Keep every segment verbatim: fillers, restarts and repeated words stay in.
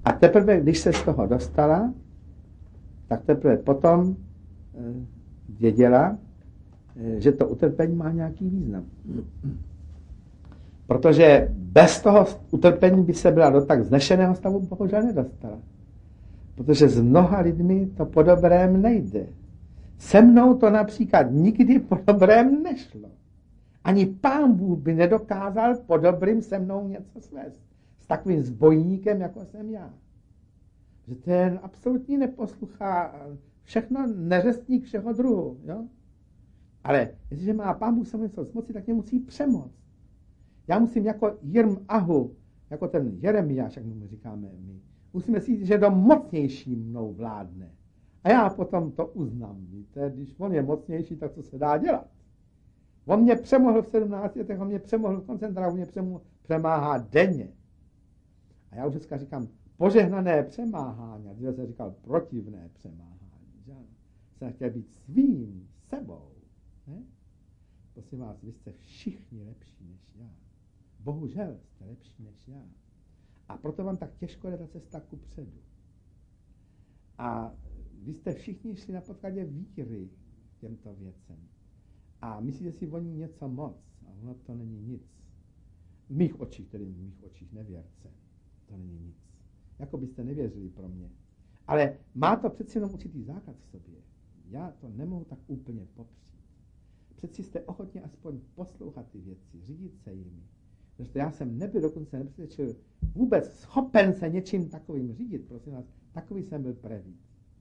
A teprve, když se z toho dostala, tak teprve potom věděla, že to utrpení má nějaký význam. Protože bez toho utrpení by se byla do tak vznešeného stavu bohužel nedostala. Protože s mnoha lidmi to po dobrém nejde. Se mnou to například nikdy po dobrém nešlo. Ani Pán Bůh by nedokázal po dobrým se mnou něco svést. S takovým zbojníkem, jako jsem já. Že ten absolutní neposluchá, všechno neřestník všeho druhu. Jo? Ale jestliže má Pán Bůh se mnou něco zmoci, tak mě musí přemoct. Já musím jako Jirm Ahu, jako ten Jeremiáš, jak mu říkáme my, musíme si, že do mocnější mnou vládne. A já potom to uznám. Víte? Když on je mocnější, tak co se dá dělat? On mě přemohl v sedmnácti letech, on mě přemohl v koncentráku, mě přemohl, přemáhá denně. A já už dneska říkám, požehnané přemáhání, a dříve jsem říkal protivné přemáhání. Že? Jsem chtěl být svým sebou. Ne? Prosím vás, vy jste všichni lepší než já. Bohužel jste lepší než já. A proto vám tak těžko jde ta cesta ku předu. A vy jste všichni šli na podkladě víry těmto věcem. A myslíte si o ní něco moc. A ono to není nic. V mých očích, tedy v mých očích nevěrce. To není nic. Jako byste nevěřili pro mě. Ale má to přeci jenom určitý základ v sobě. Já to nemohu tak úplně popřít. Přeci jste ochotně aspoň poslouchat ty věci, řídit se jimi. Protože já jsem nebyl dokonce nepřesvědčil vůbec schopen se něčím takovým řídit. Prosím vás, takový jsem byl prevít.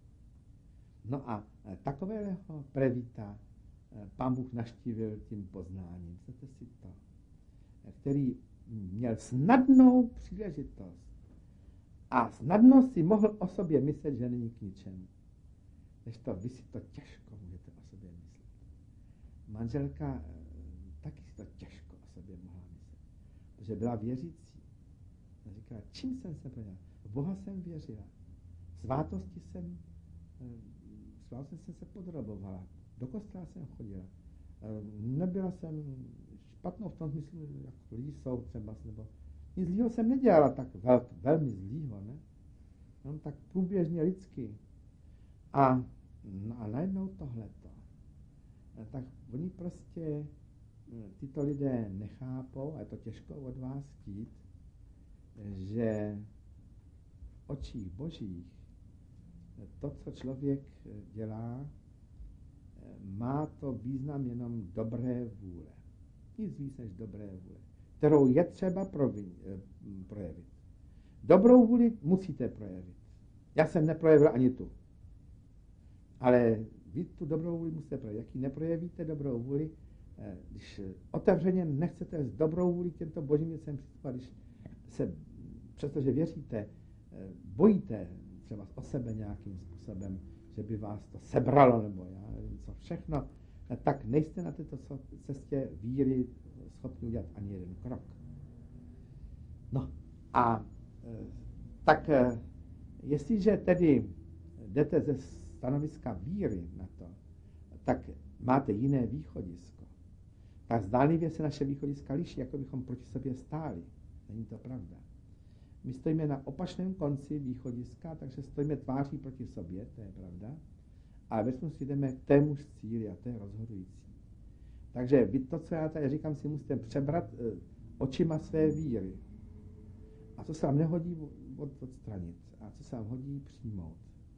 No a takového prevíta Pán Bůh navštívil tím poznáním. Myslíte si to? Který měl snadnou příležitost a snadno si mohl o sobě myslet, že není k ničemu. Než to vy si to těžko můžete o sobě myslet. Manželka taky si to těžko o sobě mohla myslet. Protože byla věřící. A říkala, čím jsem se prodělala? V Boha jsem věřila. Svátosti jsem, svátosti jsem se podrobovala. Do kostela jsem chodila. Nebyla jsem špatnou v tom smyslu, jak lidi jsou třeba, nebo nic zlýho jsem nedělala tak vel, velmi zlýho, ne? No, tak průběžně lidsky. A, no a najednou tohleto. Tak oni prostě, tyto lidé nechápou, a je to těžko od vás chtít, že v očích božích to, co člověk dělá, má to význam jenom dobré vůle. Nic víc než dobré vůle, kterou je třeba provin, projevit. Dobrou vůli musíte projevit. Já jsem neprojevil ani tu. Ale vy tu dobrou vůli musíte projevit. Jak ji neprojevíte dobrou vůli, když otevřeně nechcete s dobrou vůli těmto božím věcem přistupovat, když se, přestože věříte, bojíte třeba o sebe nějakým způsobem, že by vás to sebralo, nebo já nevím co všechno, tak nejste na této cestě víry schopni udělat ani jeden krok. No a tak jestliže tedy jdete ze stanoviska víry na to, tak máte jiné východisko. Tak zdánlivě se naše východiska liší, jako bychom proti sobě stáli. Není to pravda. My stojíme na opačném konci východiska, takže stojíme tváří proti sobě, to je pravda, ale ve skutečnosti jdeme k témuž cíli a to je rozhodující. Takže vy to, co já tady říkám, si musíte přebrat e, očima své víry. A co se vám nehodí, od, odstranit. A co se vám hodí, přijmout.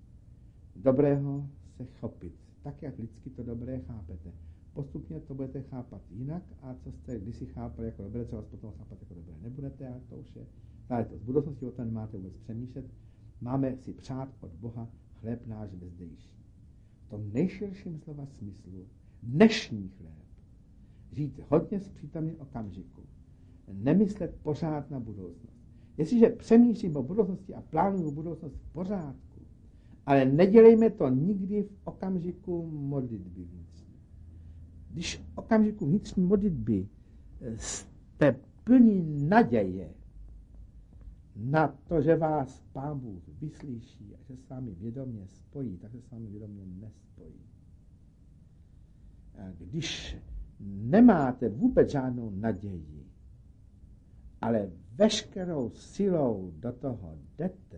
Dobrého se chopit. Tak, jak lidsky to dobré chápete. Postupně to budete chápat jinak a co jste kdysi chápali jako dobré, co vás potom chápat jako dobré nebudete, ale to už je záležitost. Z budoucnosti o tom nemáte vůbec přemýšlet. Máme si přát od Boha chléb náš bezdejší. V tom nejširším slova smyslu dnešní chléb. Žít hodně s přítomným okamžiku. Nemyslet pořád na budoucnost. Jestliže přemýšlím o budoucnosti a plánuju budoucnost v pořádku, ale nedělejme to nikdy v okamžiku modlitby vnitřní. Když v okamžiku vnitřní modlitby jste plní naděje na to, že vás Pán Bůh vyslyší a že s vámi vědomě spojí, tak se s vámi vědomě nespojí. Když nemáte vůbec žádnou naději, ale veškerou silou do toho jdete,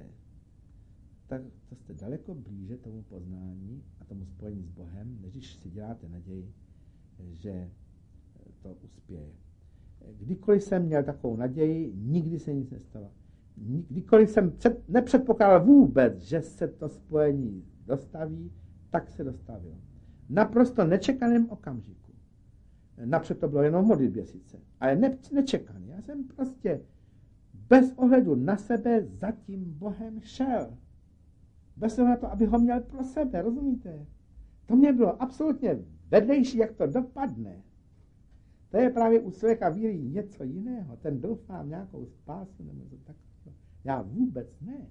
tak to jste daleko blíže tomu poznání a tomu spojení s Bohem, než když si děláte naději, že to uspěje. Kdykoliv jsem měl takovou naději, nikdy se nic nestalo. Kdykoliv jsem před, nepředpokládal vůbec, že se to spojení dostaví, tak se dostavilo. Naprosto nečekaným okamžiku. Napřed to bylo jenom v modlitbě sice, ale ne, nečekaný. Já jsem prostě bez ohledu na sebe za tím Bohem šel. Bez ohledu na to, aby ho měl pro sebe, rozumíte? To mě bylo absolutně vedlejší, jak to dopadne. To je právě u člověka víry něco jiného. Ten doufá v nějakou spásu nebo něco takového. Já vůbec ne.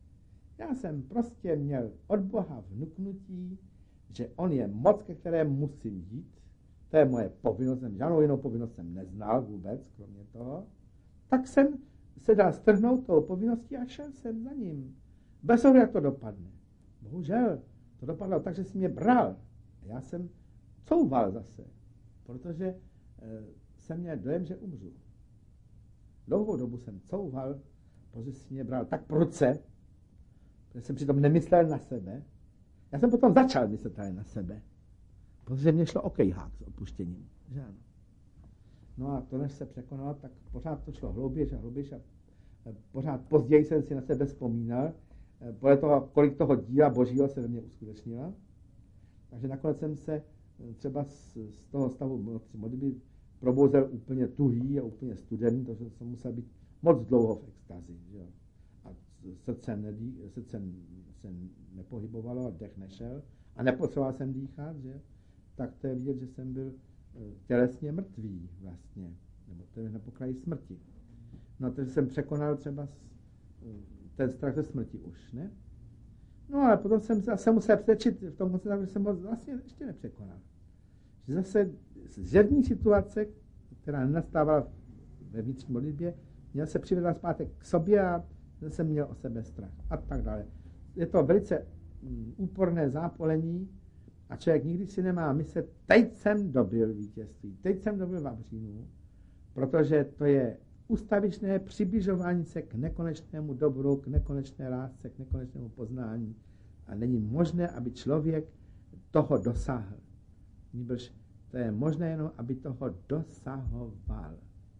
Já jsem prostě měl od Boha vnuknutí, že on je moc, ke které musím jít. To je moje povinnost. Žádnou jinou povinnost jsem neznal vůbec, kromě toho. Tak jsem se dal strhnout tou povinností a šel jsem za ním. Bez ohledu, jak to dopadne. Bohužel, to dopadlo tak, že si mě bral. Já jsem couval zase, protože e, jsem měl dojem, že umřu. Dlouhou dobu jsem couval, protože si mě bral tak prudce, protože jsem přitom nemyslel na sebe. Já jsem potom začal myslet tady na sebe, protože mě šlo okejhák s odpuštěním. Že ano. No a to, než se překonalo, tak pořád to šlo hlouběji a hlouběji a pořád později jsem si na sebe vzpomínal, podle toho, kolik toho díla Božího se ve mně uskutečnilo. Takže nakonec jsem se třeba z, z toho stavu modlitby probouzel úplně tuhý a úplně studený, protože jsem musel být moc dlouho v extazi. Že? A srdce, nedý, srdce se nepohybovalo, a dech nešel a nepotřeboval jsem dýchat, že? Tak to je vidět, že jsem byl tělesně mrtvý vlastně, nebo to je na pokraji smrti. No, takže jsem překonal třeba ten strach ze smrti už, ne? No, ale potom jsem zase musel přečit v tom koncentraci, že jsem ho vlastně ještě nepřekonal. Že zase z jedné situace, která nenastávala ve vnitřní modlitbě, měl se přivedla zpátek k sobě a zase měl o sebe strach a tak dále. Je to velice úporné zápolení a člověk nikdy si nemá myslet, teď jsem dobil vítězství, teď jsem dobil vavřínu, protože to je ustavičné přibližování se k nekonečnému dobru, k nekonečné lásce, k nekonečnému poznání. A není možné, aby člověk toho dosáhl. Nýbrž to je možné jenom, aby toho dosahoval.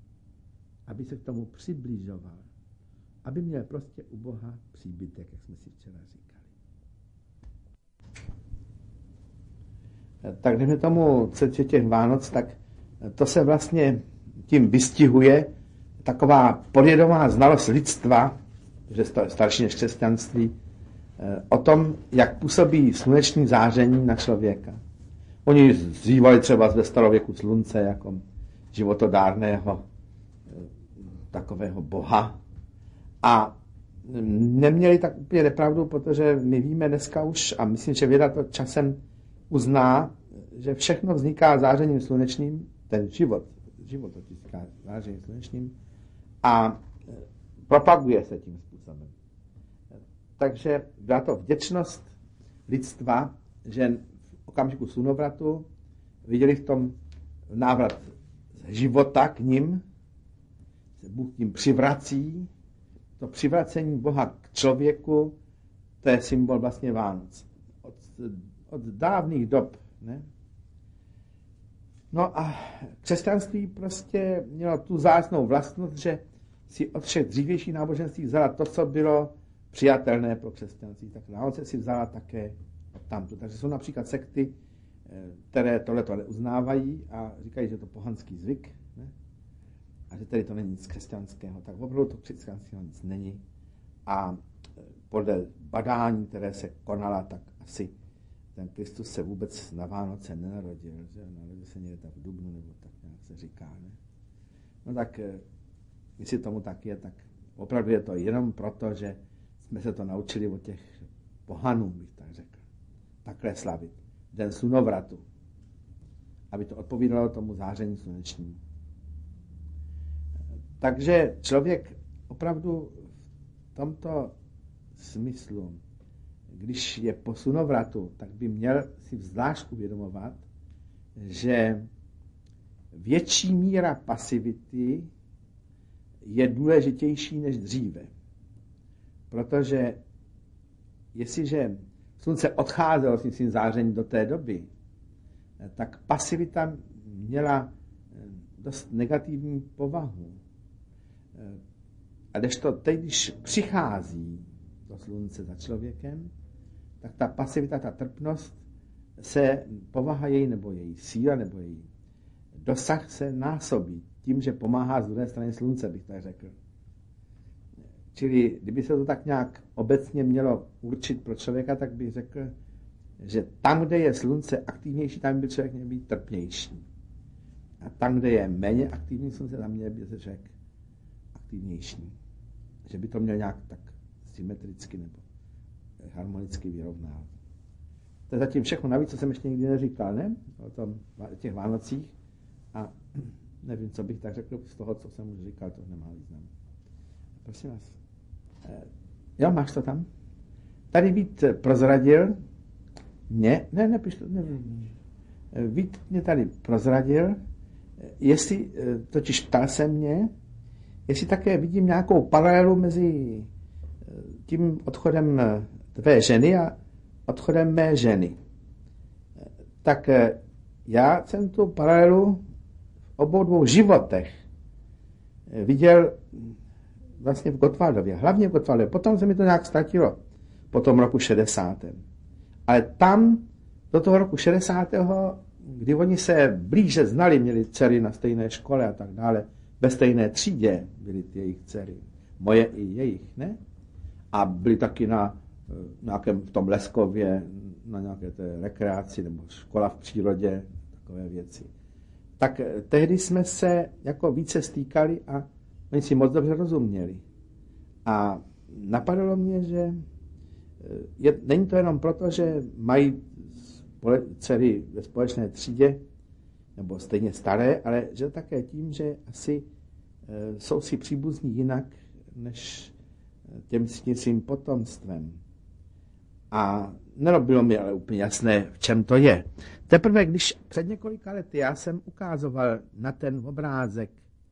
Aby se k tomu přibližoval. Aby měl prostě u Boha příbytek, jak jsme si včera říkali. Tak jdeme tomu cestě těch Vánoc, tak to se vlastně tím vystihuje taková podvědomá znalost lidstva, že je starší než křesťanství, o tom, jak působí sluneční záření na člověka. Oni zřívali třeba ve starověku slunce jako životodárného takového boha a neměli tak úplně nepravdu, protože my víme dneska už, a myslím, že věda to časem uzná, že všechno vzniká zářením slunečním, ten život, život to vzniká zářením slunečním, a propaguje se tím způsobem. Takže byla to vděčnost lidstva, že v okamžiku slunovratu viděli v tom návrat života k nim, se Bůh tím přivrací. To přivracení Boha k člověku, to je symbol vlastně Vánoc. Od, od dávných dob. Ne? No a křesťanství prostě mělo tu zásnou vlastnost, že si od všech dřívějších náboženství vzala to, co bylo přijatelné pro křesťanství. Tak Vánoce si vzala také od tamtu. Takže jsou například sekty, které tohleto neuznávají a říkají, že je to pohanský zvyk, ne? A že tady to není nic křesťanského. Tak opravdu to křesťanského nic není. A podle badání, které se konala, tak asi ten Kristus se vůbec na Vánoce nenarodil. Že? Narodil se někde tak v dubnu, nebo tak nějak se říká. Ne? No tak, jestli tomu tak je, tak opravdu je to jenom proto, že jsme se to naučili od těch pohanů, bych tak řekl. Takhle slavit. Den slunovratu. Aby to odpovídalo tomu záření slunečnímu. Takže člověk opravdu v tomto smyslu, když je po slunovratu, tak by měl si zvlášť uvědomovat, že větší míra pasivity je důležitější než dříve. Protože jestliže slunce odcházelo s svým zářením do té doby, tak pasivita měla dost negativní povahu. A kdežto teď, když přichází to slunce za člověkem, tak ta pasivita, ta trpnost, se povaha její, nebo její síla, nebo její dosah se násobí tím, že pomáhá z druhé strany slunce, bych tak řekl. Čili kdyby se to tak nějak obecně mělo určit pro člověka, tak bych řekl, že tam, kde je slunce aktivnější, tam by člověk měl být trpnější. A tam, kde je méně aktivní slunce, tam měl být člověk aktivnější. Že by to měl nějak tak symetricky nebo harmonicky vyrovnávat. To je zatím všechno navíc, co jsem ještě nikdy neříkal, ne? O tom, těch Vánocích. A nevím, co bych tak řekl z toho, co jsem už říkal, to nemá význam. Prosím vás. Jo, máš to tam? Tady Vít prozradil, ne, ne, nepiš to, nevím. Vít mě tady prozradil, jestli, totiž ptal se mě, jestli také vidím nějakou paralelu mezi tím odchodem tvé ženy a odchodem mé ženy. Tak já jsem tu paralelu v obou dvou životech viděl vlastně v Gottwaldově, hlavně v Gottwaldově. Potom se mi to nějak ztratilo po tom roku šedesátém. Ale tam do toho roku šedesátého, kdy oni se blíže znali, měli dcery na stejné škole a tak dále, ve stejné třídě byly ty jejich dcery, moje i jejich, ne? A byli taky na nějakém v tom Leskově, na nějaké té rekreaci nebo škola v přírodě, takové věci. Tak tehdy jsme se jako více stýkali a oni si moc dobře rozuměli. A napadlo mě, že je, není to jenom proto, že mají spole, dcery ve společné třídě, nebo stejně staré, ale že také tím, že asi e, jsou si příbuzní jinak, než těm svým potomstvem. A nerobilo mi ale úplně jasné, v čem to je. Teprve, když před několika lety já jsem ukázoval na ten obrázek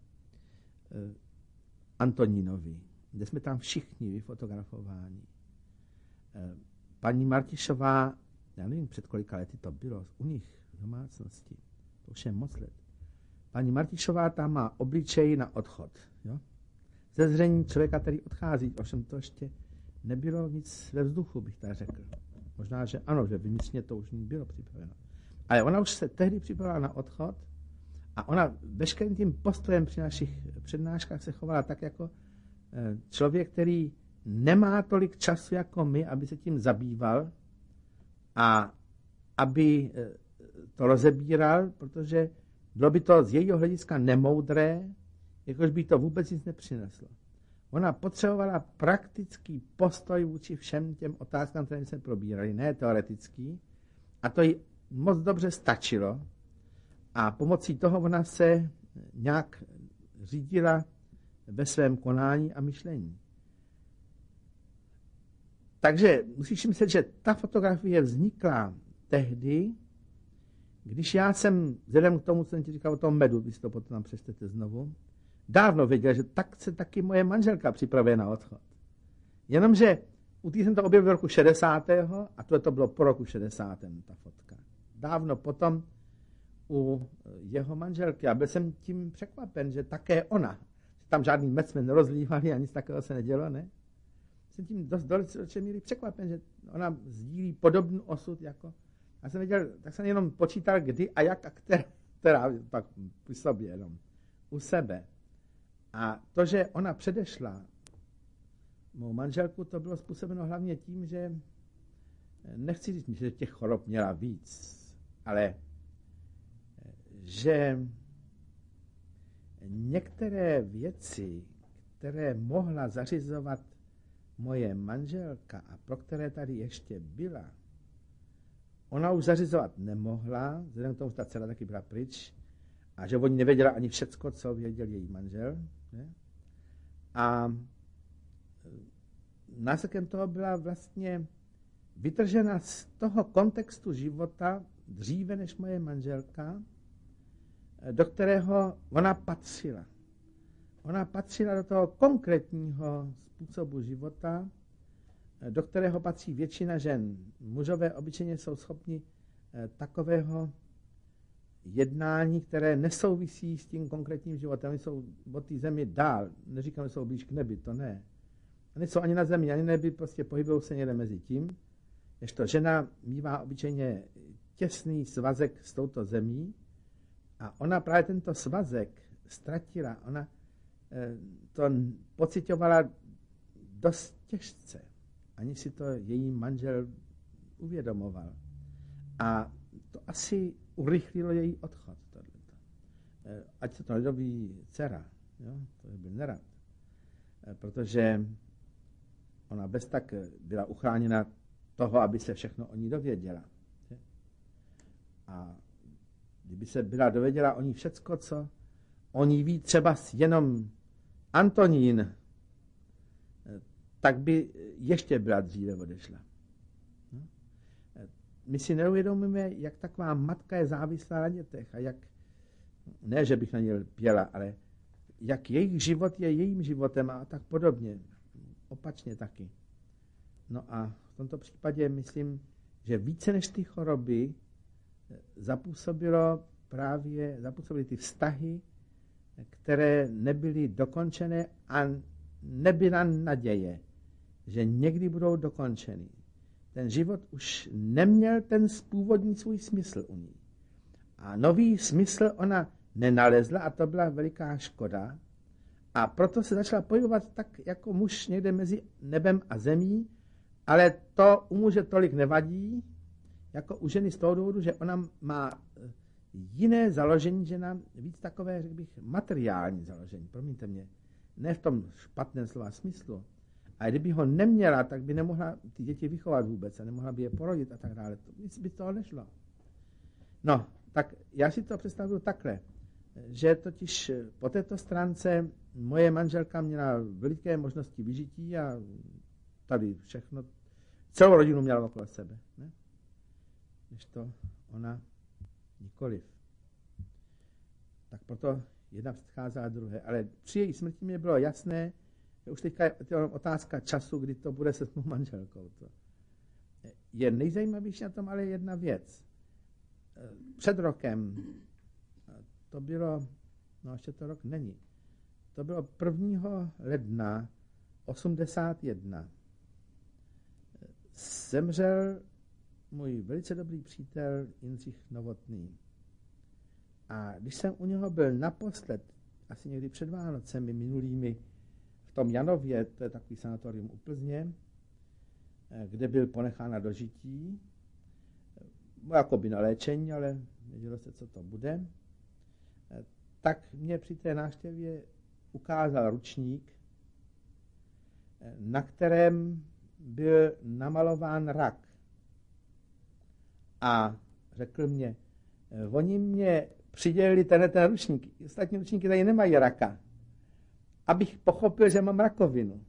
e, Antonínovi, kde jsme tam všichni vyfotografováni. E, paní Martišová, já nevím, před kolika lety to bylo, u nich v domácnosti, to už je moc let. Paní Martišová tam má obličej na odchod. Jo? Ze zření člověka, který odchází, ovšem to ještě nebylo nic ve vzduchu, bych tak řekl. Možná, že ano, že vnitřně to už bylo připraveno. Ale ona už se tehdy připravila na odchod a ona veškerým tím postojem při našich přednáškách se chovala tak jako člověk, který nemá tolik času jako my, aby se tím zabýval a aby to rozebíral, protože bylo by to z jejího hlediska nemoudré, jakož by to vůbec nic nepřineslo. Ona potřebovala praktický postoj vůči všem těm otázkám, které jsme probírali, ne teoretický, a to jí moc dobře stačilo a pomocí toho ona se nějak řídila ve svém konání a myšlení. Takže musíš myslet, že ta fotografie vznikla tehdy, když já jsem, vzhledem k tomu, co jsem ti říkal o tom medu, vy si to potom přečtete znovu, dávno věděl, že tak se taky moje manželka připravuje na odchod. Jenomže u té jsem to objevil v roku šedesátého a tohle to bylo po roku šedesátém, ta fotka. Dávno potom u jeho manželky a byl jsem tím překvapen, že také ona, tam žádný med jsme nerozlívali a nic takového se nedělo, ne? Jsem tím dost dost míry překvapen, že ona sdílí podobný osud jako. Já jsem věděl, tak jsem jenom počítal, kdy a jak a která, která pak u sobě jenom, u sebe. A to, že ona předešla mou manželku, to bylo způsobeno hlavně tím, že nechci říct, že těch chorob měla víc, ale že některé věci, které mohla zařizovat moje manželka a pro které tady ještě byla, ona už zařizovat nemohla, vzhledem k tomu, že ta dcera taky byla pryč a že oni nevěděla ani všecko, co věděl její manžel. Ne? A následkem toho byla vlastně vytržena z toho kontextu života dříve než moje manželka, do kterého ona patřila. ona patřila do toho konkrétního způsobu života, do kterého patří většina žen. Mužové obyčejně jsou schopni takového jednání, které nesouvisí s tím konkrétním životem. Oni jsou od té zemi dál. Neříkám, že jsou blíž k nebi, to ne. Oni jsou ani na zemi, ani nebi, prostě pohybují se někde mezi tím. Ježto žena mívá obyčejně těsný svazek s touto zemí a ona právě tento svazek ztratila. Ona to pocitovala dost těžce, ani si to její manžel uvědomoval. A to asi urychlilo její odchod. Tohleto. Ať se to nedoví dcera, jo? To byl nerad. Protože ona bez tak byla uchráněna toho, aby se všechno o ní dověděla. A kdyby se byla dověděla o ní všecko, co o ní ví třeba jenom Antonín, tak by ještě byla dříve odešla. My si neuvědomíme, jak taková matka je závislá na dětech a jak, ne, že bych na ně pěla, ale jak jejich život je jejím životem a tak podobně. Opačně taky. No a v tomto případě myslím, že více než ty choroby zapůsobilo právě, zapůsobily ty vztahy, které nebyly dokončené a nebyla naděje, že někdy budou dokončeny. Ten život už neměl ten původní svůj smysl u ní. A nový smysl ona nenalezla a to byla veliká škoda. A proto se začala pohybovat tak jako muž někde mezi nebem a zemí, ale to u muže tolik nevadí, jako u ženy z toho důvodu, že ona má jiné založení, žena víc takové, řekl bych, materiální založení. Promiňte mě, ne v tom špatném slova smyslu. A kdyby ho neměla, tak by nemohla ty děti vychovat vůbec a nemohla by je porodit a tak dále. Nic by toho nešlo. No, tak já si to představuju takhle, že totiž po této stránce moje manželka měla veliké možnosti vyžití a tady všechno, celou rodinu měla okolo sebe. Ne? Než to ona nikoliv. Tak proto jedna předcházela druhé. Ale při její smrti mi bylo jasné, že už teďka je otázka času, kdy to bude se svou manželkou. To je nejzajímavější na tom ale jedna věc. Před rokem, to bylo, no ještě to rok není, to bylo prvního ledna osmdesát jedna. Zemřel můj velice dobrý přítel Jindřich Novotný. A když jsem u něho byl naposled, asi někdy před Vánocemi minulými, v tom Janově, to je takový sanatorium u Plzně, kde byl ponechán na dožití, jakoby na léčení, ale nevědělo se, co to bude, tak mě při té návštěvě ukázal ručník, na kterém byl namalován rak. A řekl mě, oni mě přidělili tenhle ten ručník, ostatní ručníky tady nemají raka, abych pochopil, že mám rakovinu.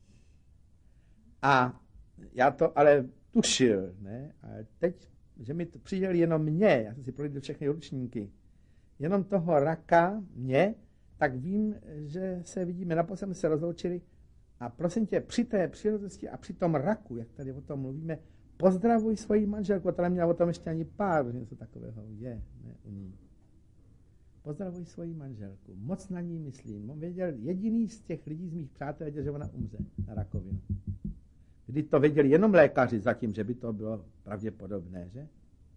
A já to ale tušil, ne? Ale teď, že mi to přidělili jenom mě, já jsem si prohlídl všechny ručníky, jenom toho raka mě, tak vím, že se vidíme, naposledy jsme se rozloučili a prosím tě, při té příležitosti a při tom raku, jak tady o tom mluvíme, pozdravuj svoji manželku, ta neměla o tom ještě ani pár, že něco takového je, ne, u ní. Pozdravuj svoji manželku, moc na ní myslím. On věděl, jediný z těch lidí, z mých přátel, věděl, že ona umře na rakovinu. Kdy to věděli jenom lékaři zatím, že by to bylo pravděpodobné, že?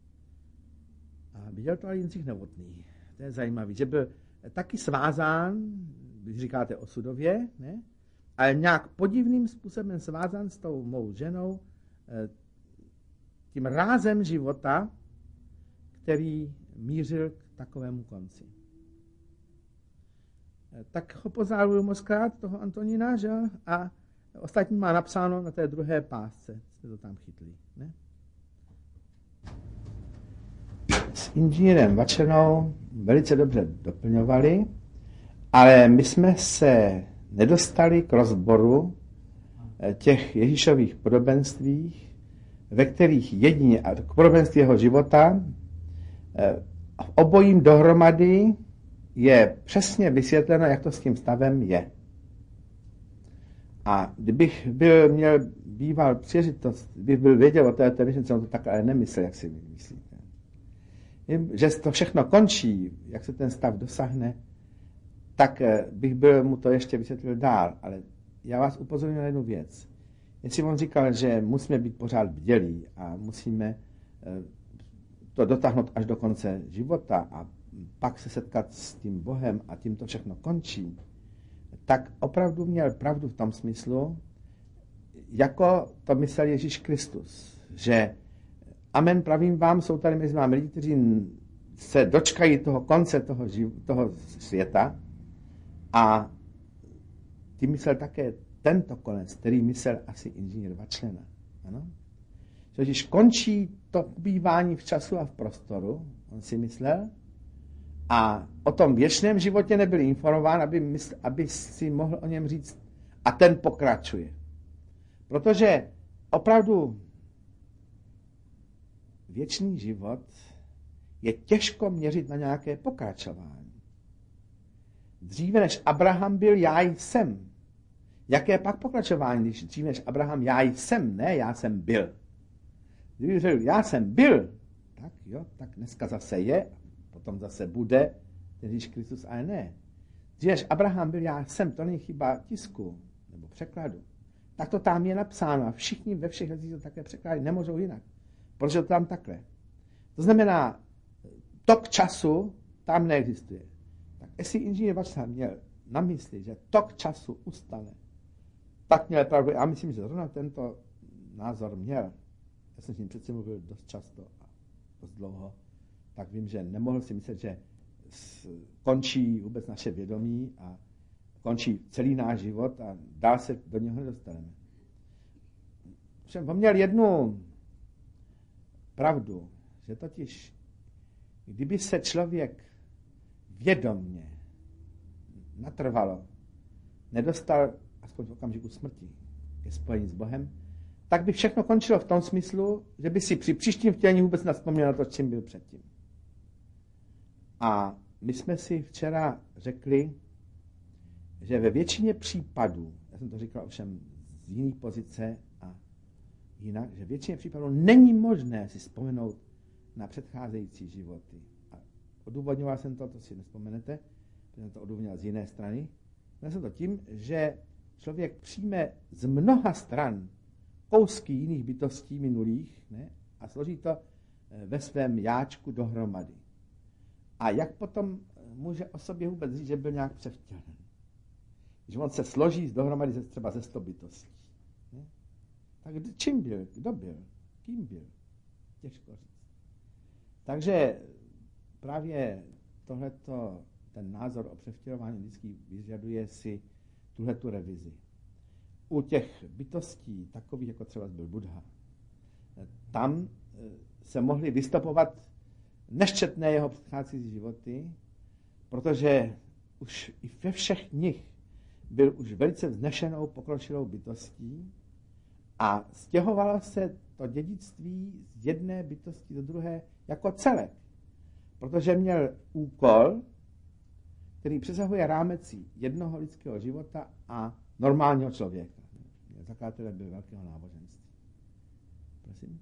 A viděl to ale Jindřich Novotný. To je zajímavý, že byl taky svázán, když říkáte osudově, ne? Ale nějak podivným způsobem svázán s tou mou ženou, tím rázem života, který mířil k takovému konci. Tak ho pozdravuju moc krát, toho Antonína, že? A ostatní má napsáno na té druhé pásce. Jste to tam chytli, ne? S inženýrem Vačenou velice dobře doplňovali, ale my jsme se nedostali k rozboru těch Ježíšových podobenství, ve kterých jedině, k podobenství jeho života, v obojím dohromady je přesně vysvětleno, jak to s tím stavem je. A kdybych byl, měl býval příležitost, kdybych byl věděl o té televizi, jsem to tak ale nemyslel, jak si myslíte. Že to všechno končí, jak se ten stav dosáhne, tak bych byl mu to ještě vysvětlil dál. Ale já vás upozorňuji na jednu věc. Jestli on říkal, že musíme být pořád bdělí a musíme to dotáhnout až do konce života a pak se setkat s tím Bohem a tím to všechno končí, tak opravdu měl pravdu v tom smyslu, jako to myslel Ježíš Kristus, že amen, pravím vám, jsou tady mezi vámi lidi, kteří se dočkají toho konce toho, živ, toho světa a tím myslel také tento konec, který myslel asi inženýr Vačlena. Ano? Že když končí to ubývání v času a v prostoru, on si myslel, a o tom věčném životě nebyl informován, aby, mysl, aby si mohl o něm říct, a ten pokračuje. Protože opravdu věčný život je těžko měřit na nějaké pokračování. Dříve než Abraham byl, já jsem. Jaké pak pokračování, když dříve než Abraham, já jsem, ne, já jsem byl. Kdyby řekl, já jsem byl, tak jo, tak dneska zase je, potom zase bude, Ježíš Kristus, ale ne. Dříve než Abraham byl, já jsem, to není chyba tisku nebo překladu. Tak to tam je napsáno a všichni ve všech jazycích to také překládají, nemůžou jinak. Protože to tam takhle. To znamená, tok času tam neexistuje. Tak jestli inženýr Vačlán měl na mysli, že tok času ustane, tak měl pravdu. Já myslím, že zrovna tento názor měl. Já jsem s ním přece mluvil dost často a dost dlouho. Tak vím, že nemohl si myslet, že končí vůbec naše vědomí a končí celý náš život a dál se do něho nedostaneme. Všem on měl jednu pravdu, že totiž, kdyby se člověk vědomně natrvalo, nedostal aspoň v okamžiku smrti ke spojení s Bohem, tak by všechno končilo v tom smyslu, že by si při příštím vtělení vůbec nevzpomněl na to, čím byl předtím. A my jsme si včera řekli, že ve většině případů, já jsem to říkal ovšem z jiné pozice a jinak, že v většině případů není možné si vzpomenout na předcházející životy. A odůvodňoval jsem to, to si nespomenete, protože jsem to odůvodňoval z jiné strany. Měl jsem to tím, že člověk přijme z mnoha stran kousky jiných bytostí minulých, ne, a složí to ve svém jáčku dohromady. A jak potom může o sobě vůbec říct, že byl nějak převtělen? Když on se složí dohromady ze, třeba ze sto bytostí. Ne? Tak čím byl? Kdo byl? Kým byl? Těžko říct. Takže právě tohleto, ten názor o převtělování vždycky vyžaduje si tuhletu revizi. U těch bytostí, takových jako třeba byl Buddha, tam se mohly vystopovat neščetné jeho předcházející životy, protože už i ve všech nich byl už velice vznešenou, pokročilou bytostí a stěhovalo se to dědictví z jedné bytosti do druhé jako celek. Protože měl úkol, který přesahuje rámec jednoho lidského života a normálního člověka. Zakladatelem byl velkého náboženství. Prosím?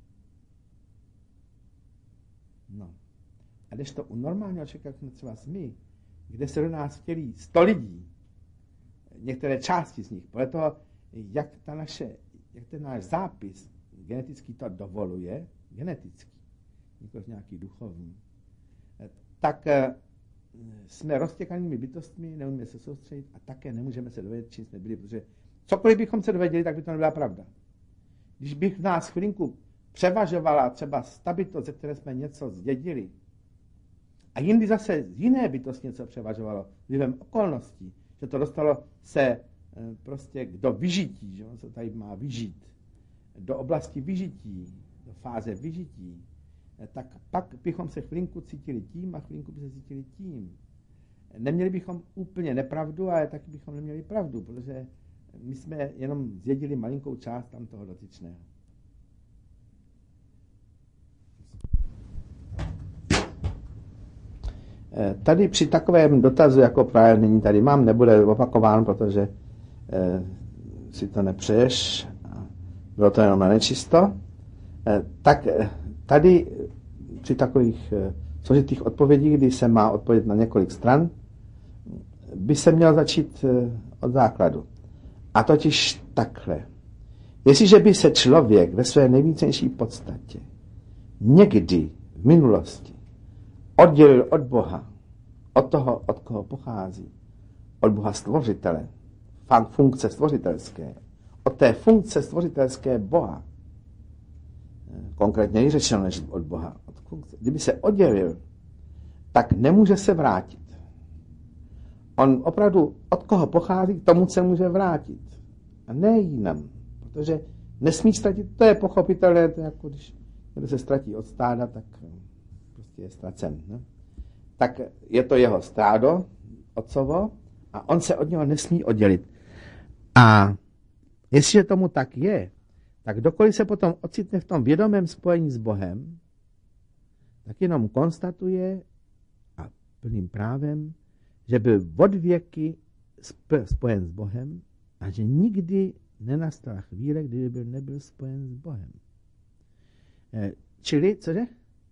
No. A když to u normálního člověka, jako třeba my, kde se do nás vtělí sto lidí, některé části z nich, podle toho, jak, ta naše, jak ten náš zápis genetický to dovoluje, genetický, nikoliv nějaký duchovní, tak jsme roztěkanými bytostmi, neumíme se soustředit a také nemůžeme se dovědět, čím jsme byli, protože cokoliv bychom se dověděli, tak by to nebyla pravda. Když bych v nás chvilinku převažovala třeba ta bytost, ze které jsme něco zdědili, a jindy zase z jiné bytosti něco převažovalo vlivem okolností, že to dostalo se prostě do vyžití, že on se tady má vyžít, do oblasti vyžití, do fáze vyžití, tak pak bychom se chvilinku cítili tím a chvilinku by se cítili tím. Neměli bychom úplně nepravdu, ale taky bychom neměli pravdu, protože my jsme jenom zjedili malinkou část tam toho dotyčného. Tady při takovém dotazu, jako právě nyní tady mám, nebude opakován, protože eh, si to nepřeješ, bylo to jenom na nečisto, eh, tak eh, tady při takových eh, složitých odpovědích, kdy se má odpovědět na několik stran, by se měl začít eh, od základu. A totiž takhle. Jestliže by se člověk ve své nejvnitřnější podstatě někdy v minulosti oddělil od Boha, od toho, od koho pochází, od Boha stvořitele, funkce stvořitelské, od té funkce stvořitelské Boha, konkrétně řečeno než od Boha, od funkce, kdyby se oddělil, tak nemůže se vrátit. On opravdu od koho pochází, k tomu se může vrátit. A ne jinam. Protože nesmí ztratit, to je pochopitelné, to je jako když někdo se ztratí od stáda, tak prostě je ztracen. Ne? Tak je to jeho stádo, otcovo, a on se od něho nesmí oddělit. A jestliže tomu tak je, tak dokoliv se potom ocitne v tom vědomém spojení s Bohem, tak jenom konstatuje a plným právem, že byl od věky spojen s Bohem a že nikdy nenastala chvíle, kdyby byl nebyl spojen s Bohem. Čili, cože?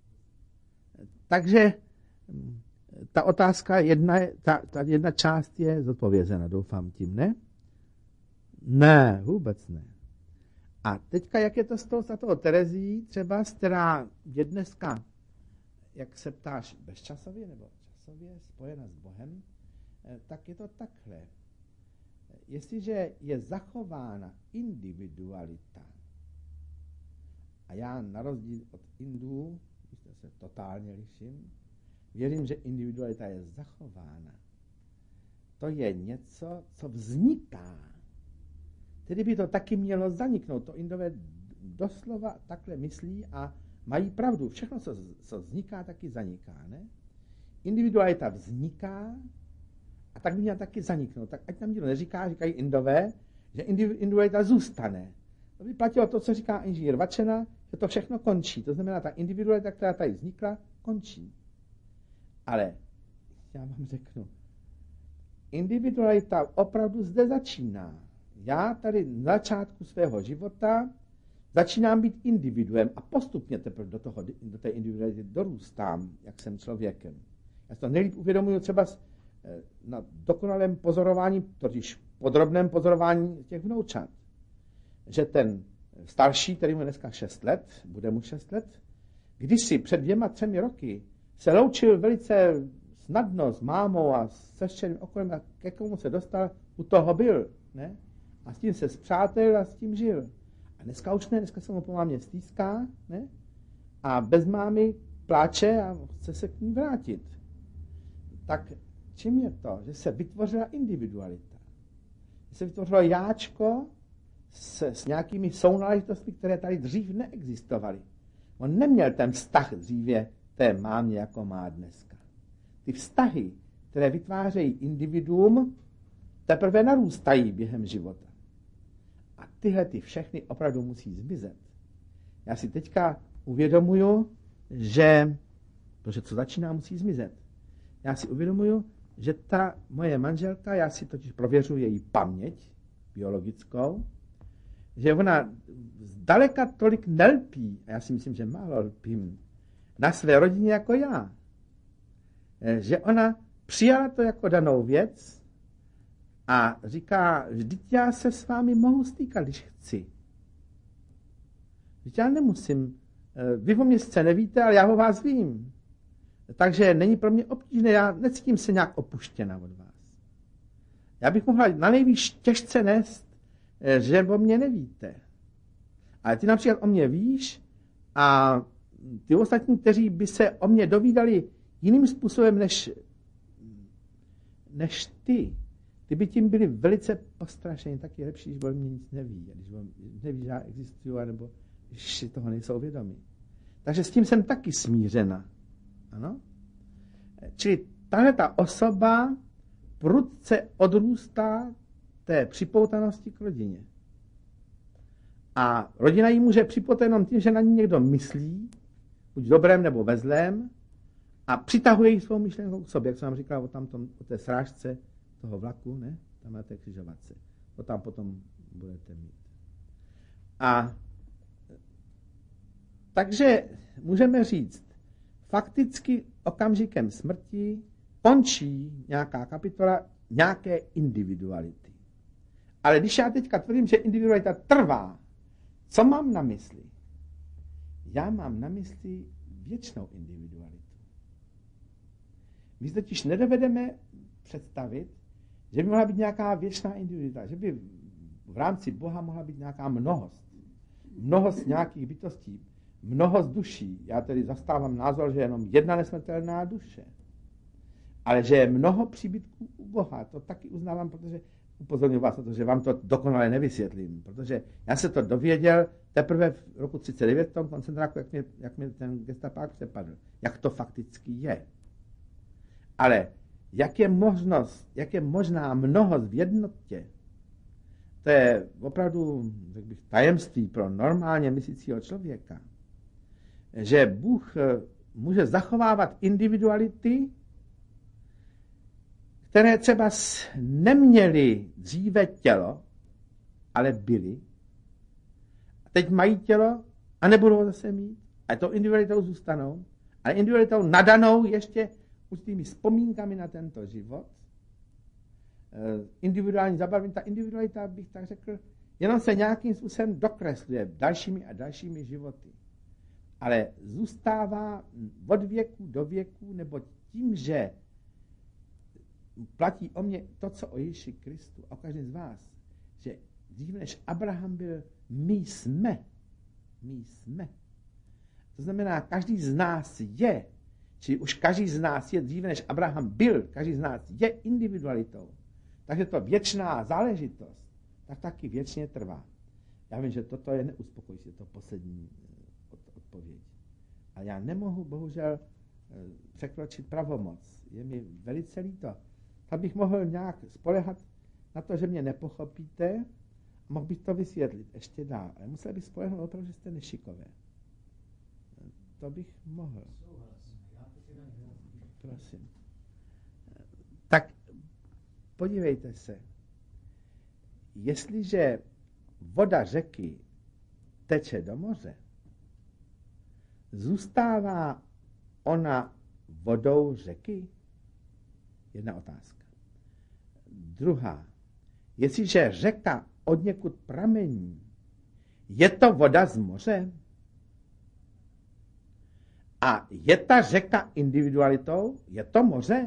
Takže ta otázka, jedna, ta, ta jedna část je zodpovězena, doufám tím, ne? Ne, vůbec ne. A teďka, jak je to s tou svatou Terezí, třeba, která je dneska, jak se ptáš, bezčasově nebo časově spojena s Bohem, tak je to takhle. Jestliže je zachována individualita, a já na rozdíl od Indů, když se totálně liším, věřím, že individualita je zachována. To je něco, co vzniká. Tedy by to taky mělo zaniknout. To Indové doslova takhle myslí a mají pravdu. Všechno, co, co vzniká, taky zaniká. Ne? Individualita vzniká a tak by měla taky zaniknout. Tak ať nám nikdo neříká, říkají Indové, že individualita zůstane. To by platilo to, co říká inženýr Vačena, že to všechno končí. To znamená, ta individualita, která tady vznikla, končí. Ale já vám řeknu, individualita opravdu zde začíná. Já tady na začátku svého života začínám být individuem a postupně teprve do, toho, do té individuality dorůstám, jak jsem člověkem. Já si to nejlíp uvědomuji třeba na dokonalém pozorování, totiž podrobném pozorování těch vnoučat. Že ten starší, který mu dneska šest let, bude mu šest let, když si před dvěma, třemi roky se loučil velice snadno s mámou a s sestřeným okolím a ke komu se dostal, u toho byl, ne? A s tím se spřátel a s tím žil. A dneska už ne, dneska se mu po mámě stýská, ne? A bez mámy pláče a chce se k ní vrátit. Tak čím je to? Že se vytvořila individualita. Že se vytvořilo jáčko s, s nějakými sounáležitostmi, které tady dřív neexistovaly. On neměl ten vztah dříve té mámě, jako má dneska. Ty vztahy, které vytvářejí individuum, teprve narůstají během života. A tyhle ty všechny opravdu musí zmizet. Já si teďka uvědomuju, že, protože co začíná, musí zmizet. Já si uvědomuju, že ta moje manželka, já si totiž prověřuji její paměť biologickou, že ona zdaleka tolik nelpí, a já si myslím, že málo lpím, na své rodině jako já. Že ona přijala to jako danou věc a říká, vždyť já se s vámi mohu stýkat, když chci. Vždyť já nemusím. Vy o mě sice nevíte, ale já o vás vím. Takže není pro mě obtížné, já necítím se nějak opuštěna od vás. Já bych mohla na nejvíc těžce nést, že o mě nevíte. Ale ty například o mě víš a ty ostatní, kteří by se o mě dovídali jiným způsobem než, než ty, ty by tím byli velice postrašeni. Tak je lepší, když o mě nic neví. Když neví, že já existuju, nebo když si toho nejsou vědomí. Takže s tím jsem taky smířena. Ano? Čili tahle ta osoba prudce odrůstá té připoutanosti k rodině. A rodina jí může připoutat jenom tím, že na ní někdo myslí, buď dobrém nebo ve zlém, a přitahuje ji svou myšlenkou k sobě, jak jsem vám říkal o, tamtom, o té srážce toho vlaku, ne? Tam na té křižovatce. To tam potom budete mít. A takže můžeme říct, fakticky okamžikem smrti končí nějaká kapitola nějaké individuality. Ale když já teďka tvrdím, že individualita trvá, co mám na mysli? Já mám na mysli věčnou individualitu. My totiž nedovedeme představit, že by mohla být nějaká věčná individualita, že by v rámci Boha mohla být nějaká mnohost. Mnohost nějakých bytostí, mnohost duší. Já tedy zastávám názor, že je jenom jedna nesmrtelná duše. Ale že je mnoho příbytků u Boha, to taky uznávám, protože upozorňuji vás na to, že vám to dokonale nevysvětlím, protože já se to dověděl teprve v roku třicet devět v tom koncentráku, jak mě, jak mě ten gestapák přepadl, jak to fakticky je. Ale jak je možnost, jak je možná mnohost v jednotě, to je opravdu, řekl bych, tajemství pro normálně myslícího člověka, že Bůh může zachovávat individuality, které třeba neměly dříve tělo, ale byly. A teď mají tělo a nebudou ho zase mít. A to individualitou zůstanou. Ale individualitou nadanou ještě určitými vzpomínkami na tento život. Individuální zabarvení, ta individualita, bych tak řekl, jenom se nějakým způsobem dokresluje dalšími a dalšími životy. Ale zůstává od věku do věku, nebo tím, že platí o mě to, co o Ježíši Kristu, o každém z vás, že dříve než Abraham byl, my jsme. My jsme. To znamená, každý z nás je, čili už každý z nás je dříve než Abraham byl, každý z nás je individualitou. Takže to věčná záležitost, tak taky věčně trvá. Já vím, že toto je neuspokojící, to poslední odpověď. A já nemohu, bohužel, překročit pravomoc. Je mi velice líto. Tak bych mohl nějak spoléhat na to, že mě nepochopíte, a mohl bych to vysvětlit ještě dál. Ale musel bych spolehnout opravdu, že jste nešikové. To bych mohl. Prosím. Tak podívejte se. Jestliže voda řeky teče do moře, zůstává ona vodou řeky? Jedna otázka. Druhá. Jestliže řeka odněkud pramení, je to voda z moře? A je ta řeka individualitou? Je to moře?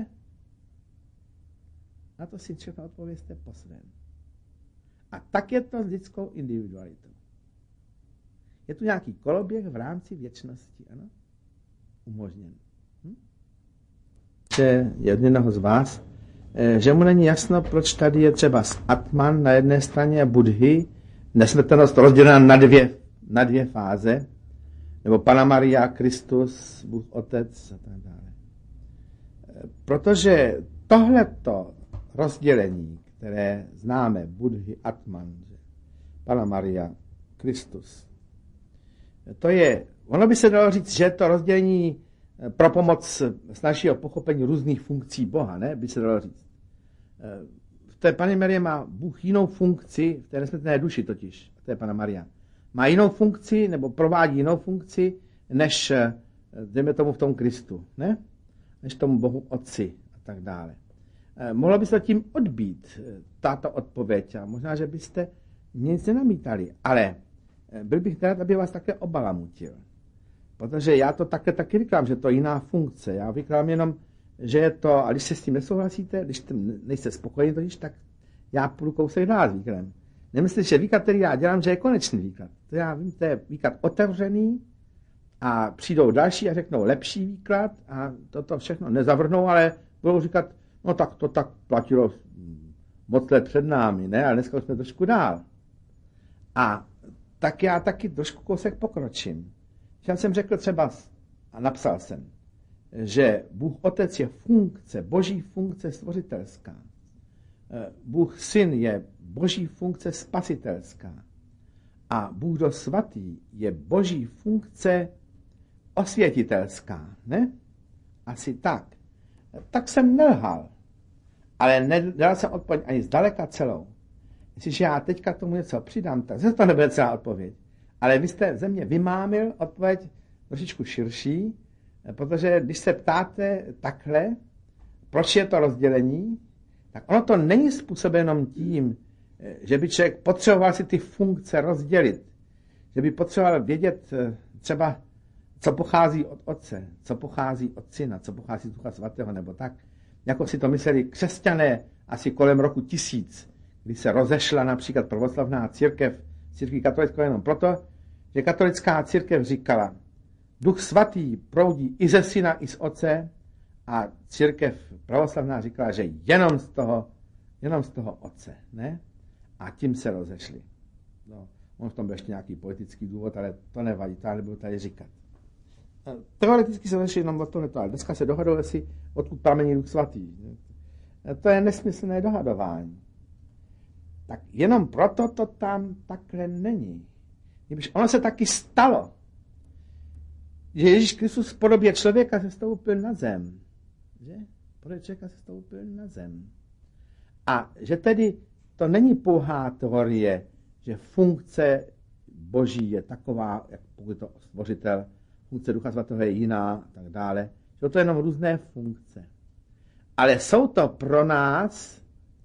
Na to si všechno odpovězte po svém. A tak je to s lidskou individualitou. Je tu nějaký koloběh v rámci věčnosti, ano? Umožněn. Hm? Že jednoho z vás, že mu není jasno, proč tady je třeba Atman na jedné straně a Budhy, nesmrtelnost rozdělena na dvě, na dvě fáze, nebo Panna Maria, Kristus, Bůh Otec a tak dále. Protože tohleto rozdělení, které známe, Budhy, Atman, Panna Maria, Kristus, to je, ono by se dalo říct, že to rozdělení pro pomoc s našeho pochopení různých funkcí Boha, ne? By se dalo říct. V té Panně Marie má Bůh jinou funkci, v té nesmrtelné duši totiž, to je Panna Maria. Má jinou funkci, nebo provádí jinou funkci, než, dejme tomu v tom Kristu, ne? Než tomu Bohu Otci a tak dále. Mohlo by se tím odbít, tato odpověď, a možná, že byste nic nenamítali, ale byl bych rád, aby vás také obalamutil. Protože já to také taky říkám, že to je jiná funkce. Já vykládám jenom, že je to, a když se s tím nesouhlasíte, když nejste spokojení totiž, tak já půjdu kousek dál s výkladem. Nemyslíte, že výklad, který já dělám, že je konečný výklad. To já vím, to je výklad otevřený a přijdou další a řeknou lepší výklad a toto všechno nezavrhnou, ale budou říkat, no tak to tak platilo moc let před námi, ne? Ale dneska už jsme trošku dál. A tak já taky trošku kousek pokročím. Já jsem řekl třeba, a napsal jsem, že Bůh Otec je funkce, boží funkce stvořitelská. Bůh Syn je boží funkce spasitelská. A Bůh Duch Svatý je boží funkce osvětitelská. Ne? asi tak. Tak jsem nelhal. Ale nedal jsem odpověď ani zdaleka celou. Jestliže já teďka k tomu něco přidám, tak zase to nebude celá odpověď. Ale vy jste ze mě vymámil odpověď trošičku širší, protože když se ptáte takhle, proč je to rozdělení, tak ono to není způsobeno tím, že by člověk potřeboval si ty funkce rozdělit. Že by potřeboval vědět třeba, co pochází od Otce, co pochází od Syna, co pochází z Ducha Svatého, nebo tak, jako si to mysleli křesťané asi kolem roku tisíc, kdy se rozešla například pravoslavná církev, církví katolickou jenom proto, že katolická církev říkala, Duch Svatý proudí i ze Syna, i z Otce, a církev pravoslavná říkala, že jenom z toho, jenom z toho Otce, ne? A tím se rozešli. No, on v tom byl ještě nějaký politický důvod, ale to nevadí, to nebudu tady říkat. Teoreticky se rozešli jenom od tohleto, ale dneska se dohaduje si, odkud pramení Duch Svatý. To je nesmyslné dohadování. Tak jenom proto to tam takhle není. Když ono se taky stalo, že Ježíš Kristus v podobě člověka se stoupil na zem. Že? V podobě člověka se stoupil na zem. A že tedy to není pouhá teorie, že funkce Boží je taková, jak pokud to stvořitel, funkce Ducha Svatého je jiná a tak dále. Jsou to jenom různé funkce. Ale jsou to pro nás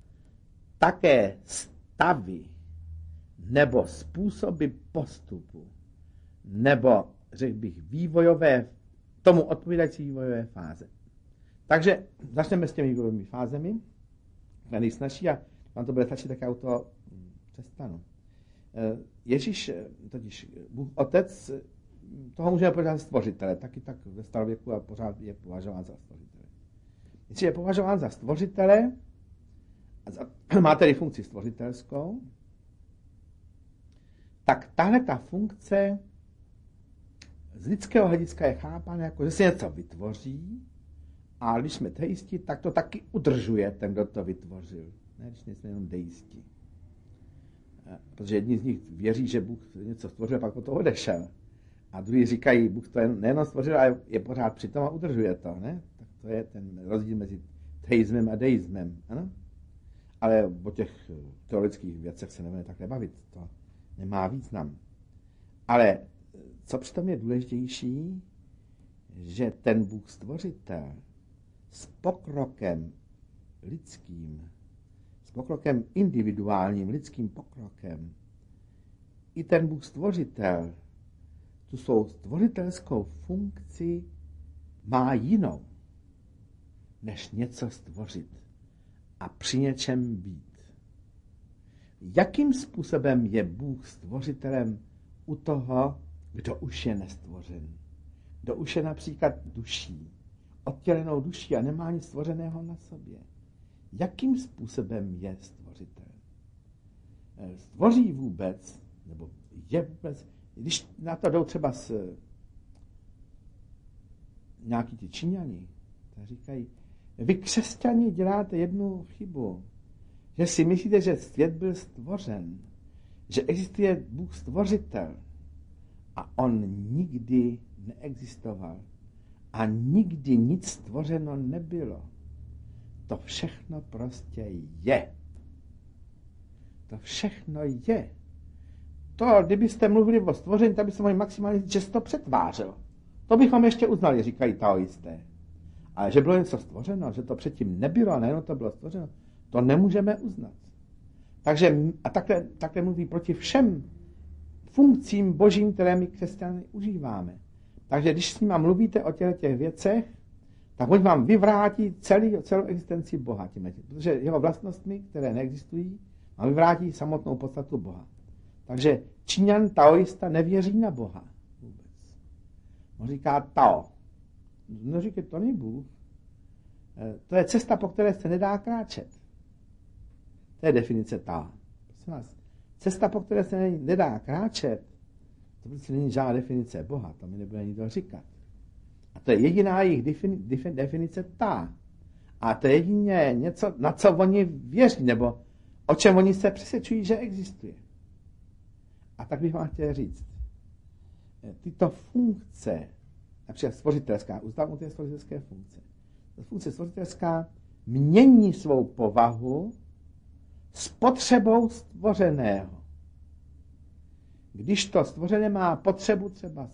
také stavy nebo způsoby postupu nebo, řekl bych, vývojové, tomu odpovídající vývojové fáze. Takže začneme s těmi vývojovými fázemi. To je nejsnažší a vám to bude stačit, tak já u toho přestanu. Ježíš, totiž Bůh Otec, toho můžeme považovat za stvořitele, taky tak ve starověku a pořád je považován za stvořitele. Jestli je považován za stvořitele, a má tedy funkci stvořitelskou, tak tahle ta funkce z lidského hlediska je chápána jako, že se něco vytvoří a když jsme teisti, tak to taky udržuje ten, kdo to vytvořil. Ne, když nejsme jenom deisti. Protože jedni z nich věří, že Bůh něco stvořil a pak od toho odešel. A druhý říkají, Bůh to nejenom stvořil, ale je pořád přitom a udržuje to. Ne? Tak to je ten rozdíl mezi teismem a deismem. Ano? Ale o těch teologických věcech se nebudeme takhle bavit. To nemá význam. Ale co přitom je důležitější, že ten Bůh stvořitel s pokrokem lidským, s pokrokem individuálním, lidským pokrokem, i ten Bůh stvořitel tu svou stvořitelskou funkci má jinou, než něco stvořit a při něčem být. Jakým způsobem je Bůh stvořitelem u toho, kdo už je nestvořen? Kdo už je například duší, odtělenou duší a nemá nic stvořeného na sobě. Jakým způsobem je stvořitel? Stvoří vůbec, nebo je vůbec, když na to jdou třeba s nějaký ti Číňani, tak říkají, vy křesťani děláte jednu chybu, že si myslíte, že svět byl stvořen, že existuje Bůh stvořitel a on nikdy neexistoval a nikdy nic stvořeno nebylo. To všechno prostě je. To všechno je. To, kdybyste mluvili o stvoření, tak byste mohli maximálně říct, že se to přetvářelo. To bychom ještě uznali, říkají taoisté. Ale že bylo něco stvořeno, že to předtím nebylo, nejenom to bylo stvořeno, to nemůžeme uznat. Takže a takhle, takhle mluví proti všem funkcím božím, které my křesťané užíváme. Takže když s nima mluvíte o těchto těch věcech, tak on vám vyvrátí celý, celou existenci Boha. Tím, protože jeho vlastnostmi, které neexistují, vám vyvrátí samotnou podstatu Boha. Takže Číňan, taoista nevěří na Boha vůbec. On říká Tao. No říká, to není Bůh. To je cesta, po které se nedá kráčet. To je definice Tao. Prosím vás, cesta, po které se nedá kráčet, to prostě není žádná definice Boha, to mi nebude nikdo říkat. A to je jediná jejich definice Ta. A to je jedině něco, na co oni věří, nebo o čem oni se přesvědčují, že existuje. A tak bych vám chtěl říct, tyto funkce například stvořitelská, uznávám té stvořitelské funkce. Ta funkce stvořitelská mění svou povahu s potřebou stvořeného. Když to stvořené má potřebu třeba,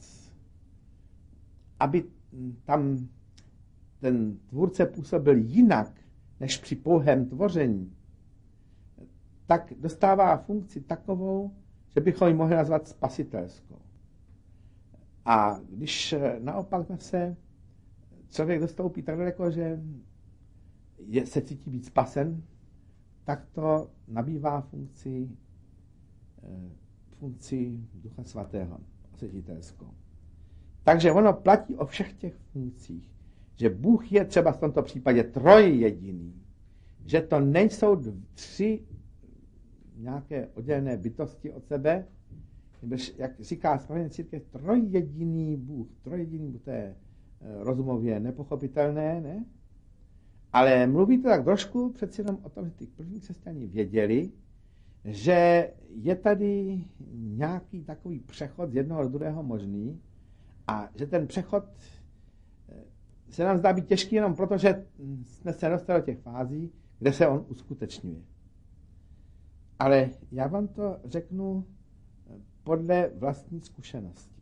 aby tam ten tvůrce působil jinak, než při pouhém tvoření, tak dostává funkci takovou, že bychom ji mohli nazvat spasitelskou. A když naopak se člověk dostoupí tak daleko, že je, se cítí být spasen, tak to nabývá funkci, funkci Ducha Svatého, osvětitelskou. Takže ono platí o všech těch funkcích, že Bůh je třeba v tomto případě trojjediný, že to nejsou tři nějaké oddělené bytosti od sebe, jak říká správně církev, trojjediný Bůh, trojjediný Bůh, to je rozumově nepochopitelné, ne? Ale mluví to tak trošku přeci jenom o tom, že ty první křesťané věděli, že je tady nějaký takový přechod z jednoho do druhého možný a že ten přechod se nám zdá být těžký jenom proto, že jsme se dostali do těch fází, kde se on uskutečňuje. Ale já vám to řeknu podle vlastní zkušenosti.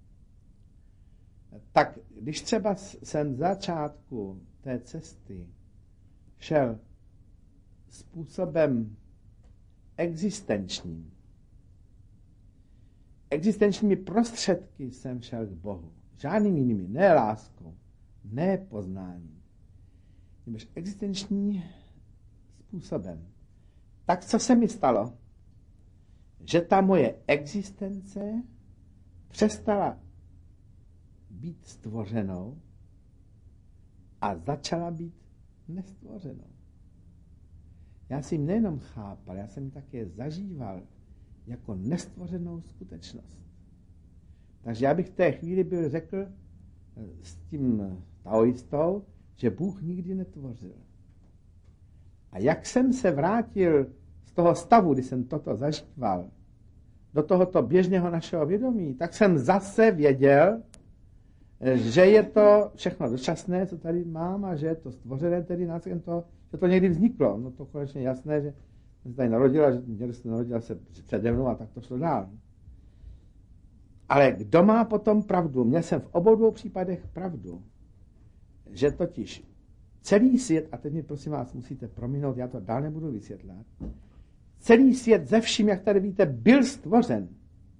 Tak když třeba jsem z začátku té cesty šel způsobem existenčním, existenčními prostředky jsem šel k Bohu, žádnými jinými, ne láskou, ne poznáním, nebož existenční způsobem. Tak co se mi stalo? Že ta moje existence přestala být stvořenou a začala být nestvořenou. Já jsem ji nejenom chápal, já jsem ji také zažíval jako nestvořenou skutečnost. Takže já bych v té chvíli byl řekl s tím taoistou, že Bůh nikdy netvořil. A jak jsem se vrátil z toho stavu, kdy jsem toto zažíval, do tohoto běžného našeho vědomí, tak jsem zase věděl, že je to všechno dočasné, co tady mám, a že je to stvořené, tedy následně to, že to někdy vzniklo. No to konečně jasné, že jsem se tady narodil a že někdo se narodil se přede mnou a tak to šlo dál. Ale kdo má potom pravdu? Měl jsem v obou dvou případech pravdu, že totiž celý svět, a teď mi prosím vás musíte prominout, já to dál nebudu vysvětlat, celý svět ze vším, jak tady víte, byl stvořen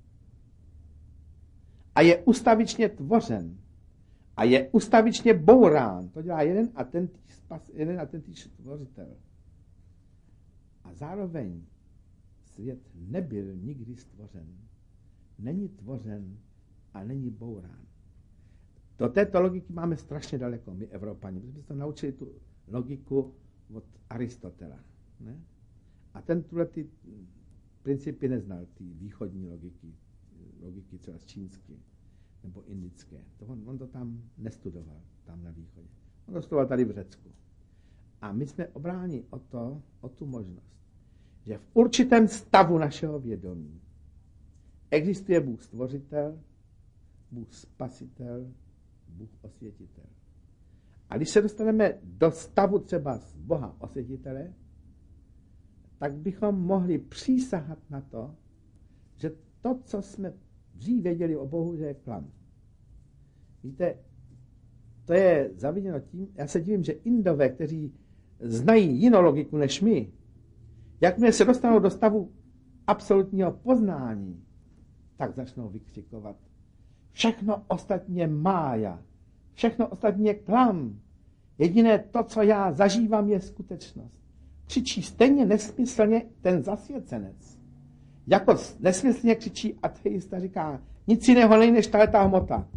a je ustavičně tvořen a je ustavičně bourán. To dělá jeden a tentýž spas, jeden a tentýž tvořitel. A zároveň svět nebyl nikdy stvořen. Není tvořen a není bourán. Do této logiky máme strašně daleko, my Evropani, protože jsme se naučili tu logiku od Aristotela. Ne? A ten tuhle ty principy neznal, ty východní logiky, logiky třeba čínské nebo indické. To on, on to tam nestudoval, tam na východě. On to studoval tady v Řecku. A my jsme obráni o to, o tu možnost, že v určitém stavu našeho vědomí existuje Bůh stvořitel, Bůh spasitel, Bůh osvětitel. A když se dostaneme do stavu třeba z Boha osvětitele, tak bychom mohli přísahat na to, že to, co jsme dřív věděli o Bohu, že je klam. Víte, to je zaviněno tím, já se divím, že Indové, kteří znají jinou logiku než my, jakmile se dostanou do stavu absolutního poznání, tak začnou vykřikovat. Všechno ostatní je mája. Všechno ostatní je klam. Jediné to, co já zažívám, je skutečnost. Křičí stejně nesmyslně ten zasvěcenec. Jako nesmyslně křičí ateista, říká, nic jiného není než tahleta hmota.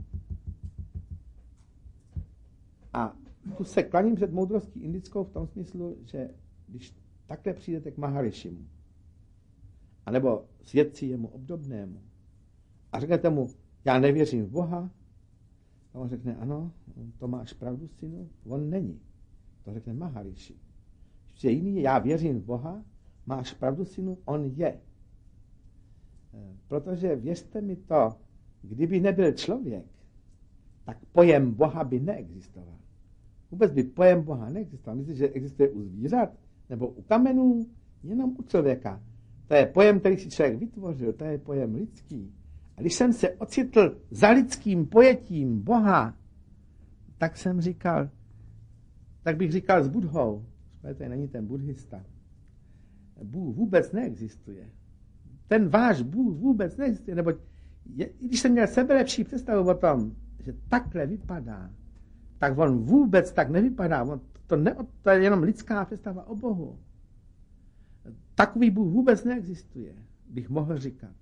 A tu se klaním před moudrostí indickou v tom smyslu, že když takhle přijdete k Maharishimu, anebo svědci jemu obdobnému, a řeknete mu, já nevěřím v Boha, a on řekne, ano, to máš pravdu, synu, on není. To řekne Maharishi. Že jiný, já věřím v Boha, máš pravdu, synu, on je. Protože věřte mi to, kdyby nebyl člověk, tak pojem Boha by neexistoval. Vůbec by pojem Boha neexistoval. Myslíš, že existuje u zvířat? Nebo u kamenů? Jenom u člověka. To je pojem, který si člověk vytvořil, to je pojem lidský. A když jsem se ocitl za lidským pojetím Boha, tak jsem říkal, tak bych říkal s Budhou, to není ten buddhista, Bůh vůbec neexistuje. Ten váš Bůh vůbec neexistuje, neboť je, když jsem měl sebelepší představu o tom, že takhle vypadá, tak on vůbec tak nevypadá. On, to, ne, to je jenom lidská představa o Bohu. Takový Bůh vůbec neexistuje, bych mohl říkat.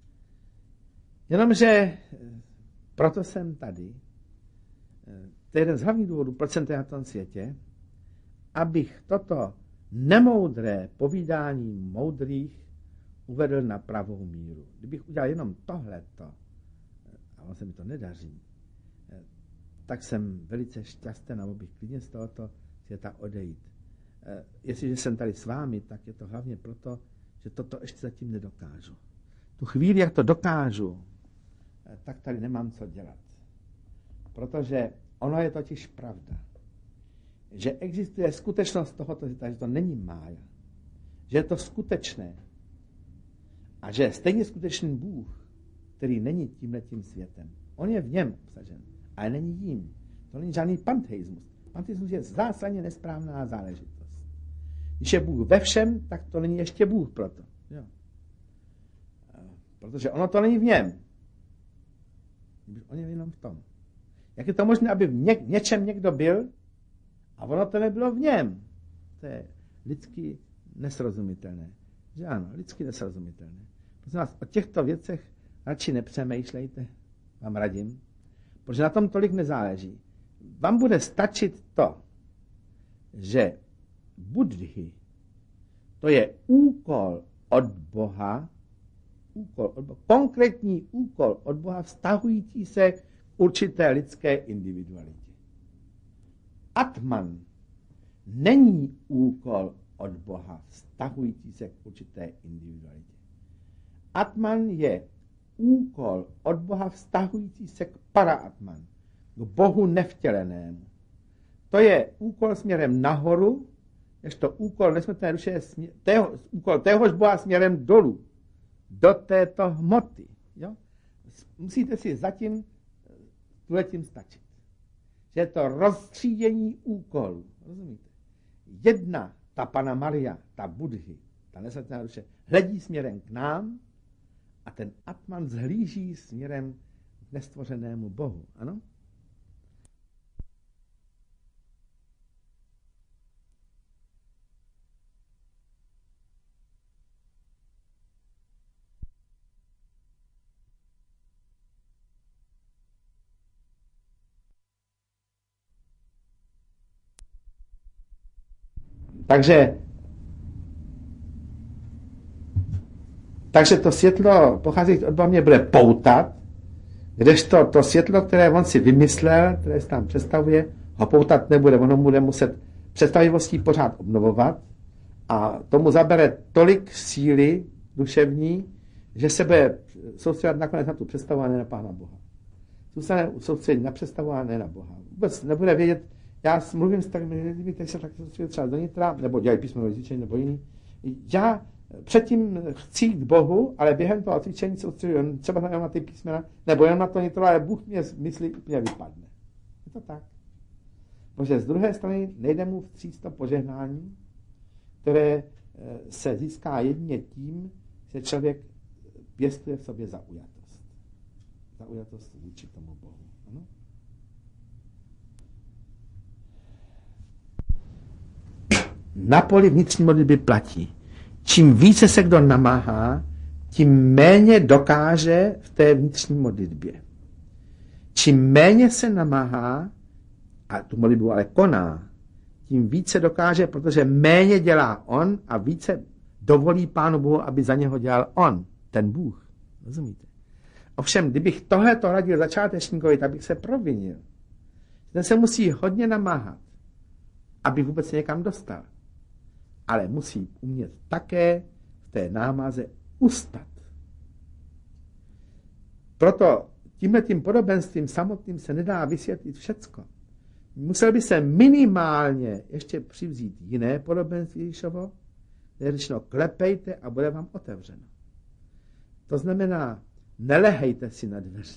Jenomže proto jsem tady. To je jeden z hlavních důvodů, proč jsem tady na tom světě, abych toto nemoudré povídání moudrých uvedl na pravou míru. Kdybych udělal jenom tohleto, a on se mi to nedaří, tak jsem velice šťastný, nebo bych klidně z tohoto světa odejít. Jestliže jsem tady s vámi, tak je to hlavně proto, že toto ještě zatím nedokážu. Tu chvíli, jak to dokážu, tak tady nemám co dělat. Protože ono je totiž pravda, že existuje skutečnost tohoto světa, že to není mája, že je to skutečné a že stejně skutečný Bůh, který není tímhletím světem. On je v něm obsažen, ale není jím. To není žádný panteismus. Panteismus je zásadně nesprávná záležitost. Když je Bůh ve všem, tak to není ještě Bůh proto. Jo. Protože ono to není v něm. On je jenom v tom. Jak je to možné, aby v ně, něčem někdo byl a ono to nebylo v něm? To je lidsky nesrozumitelné. Že ano, lidsky nesrozumitelné. Prosím vás, o těchto věcech radši nepřemýšlejte, vám radím, protože na tom tolik nezáleží. Vám bude stačit to, že buddhy, to je úkol od Boha, úkol od Boha, konkrétní úkol od Boha vztahující se k určité lidské individualitě. Atman není úkol od Boha vztahující se k určité individualitě. Atman je úkol od Boha vztahující se k paraatman, k Bohu nevtělenému. To je úkol směrem nahoru, než to úkol nesmrtelné duše je směr, tého, úkol téhož Boha směrem dolů, do této hmoty. Jo? Musíte si zatím tuletím stačit. Že je to rozstřídění úkolů. Rozumíte? Jedna, ta Pana Maria, ta Buddhy, ta nesmrtelná duše, hledí směrem k nám a ten Atman zhlíží směrem k nestvořenému Bohu. Ano? Takže, takže to světlo pochází od Boha mě bude poutat, kdežto to světlo, které on si vymyslel, které se tam představuje, ho poutat nebude. Ono bude muset představivostí pořád obnovovat a tomu zabere tolik síly duševní, že se bude soustředit nakonec na tu představu a ne na Pána Boha. Zůstane soustředit na představu a ne na Boha. Vůbec nebude vědět. Já mluvím s takovými lidmi, kteří se tak soustředí třeba do nitra, nebo dělají písmenové cvičení, nebo jiný. Já předtím chci jít k Bohu, ale během toho cvičení soustředím třeba na ty písmena, nebo jenom na to nitro, ale Bůh mě z mysli úplně vypadne. Je to tak. Protože z druhé strany nejde mu vstříc to požehnání, které se získá jedině tím, že člověk pěstuje v sobě zaujatost. Zaujatost vůči tomu Bohu. Ano? Na poli vnitřní modlitby platí. Čím více se kdo namáhá, tím méně dokáže v té vnitřní modlitbě. Čím méně se namáhá, a tu modlitbu ale koná, tím více dokáže, protože méně dělá on a více dovolí Pánu Bohu, aby za něho dělal on, ten Bůh. Rozumíte? Ovšem, kdybych tohleto radil začátečníkovi, tak bych se provinil. Ten se musí hodně namáhat, aby vůbec se někam dostal. Ale musí umět také v té námaze ustat. Proto tímhletím podobenstvím samotným se nedá vysvětlit všecko. Musel by se minimálně ještě přivzít jiné podobenství Ježíšovo, které řečeno, klepejte a bude vám otevřeno. To znamená, nelehejte si na dveře.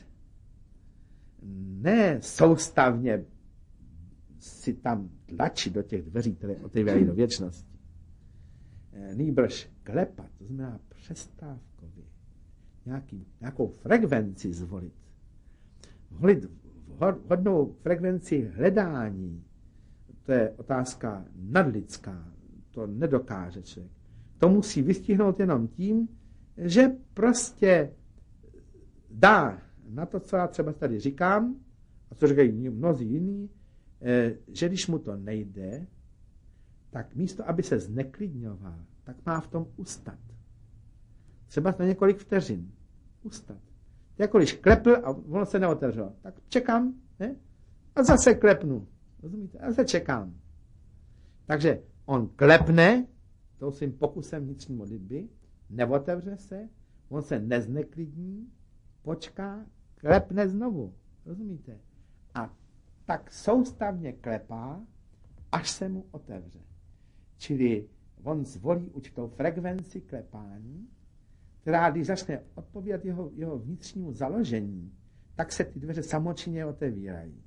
Ne soustavně si tam tlačit do těch dveří, které otevírají do věčnosti. Nýbrž klepat, to znamená přestávkově, nějaký, nějakou frekvenci zvolit. Volit vhodnou frekvenci hledání, to je otázka nadlidská, to nedokáže člověk. To musí vystihnout jenom tím, že prostě dá na to, co já třeba tady říkám, a co říkají mnozí jiní, že když mu to nejde, tak místo, aby se zneklidňoval, tak má v tom ustat. Třeba na několik vteřin. Ustat. Jako když klepl a ono se neotevřelo, tak čekám, ne? A zase klepnu. Rozumíte? A zase čekám. Takže on klepne tou svým pokusem vnitřní modlitby, neotevře se, on se nezneklidní, počká, klepne znovu. Rozumíte? A tak soustavně klepá, až se mu otevře. Čili on zvolí určitou frekvenci klepání, která, když začne odpovídat jeho, jeho vnitřnímu založení, tak se ty dveře samočinně otevírají.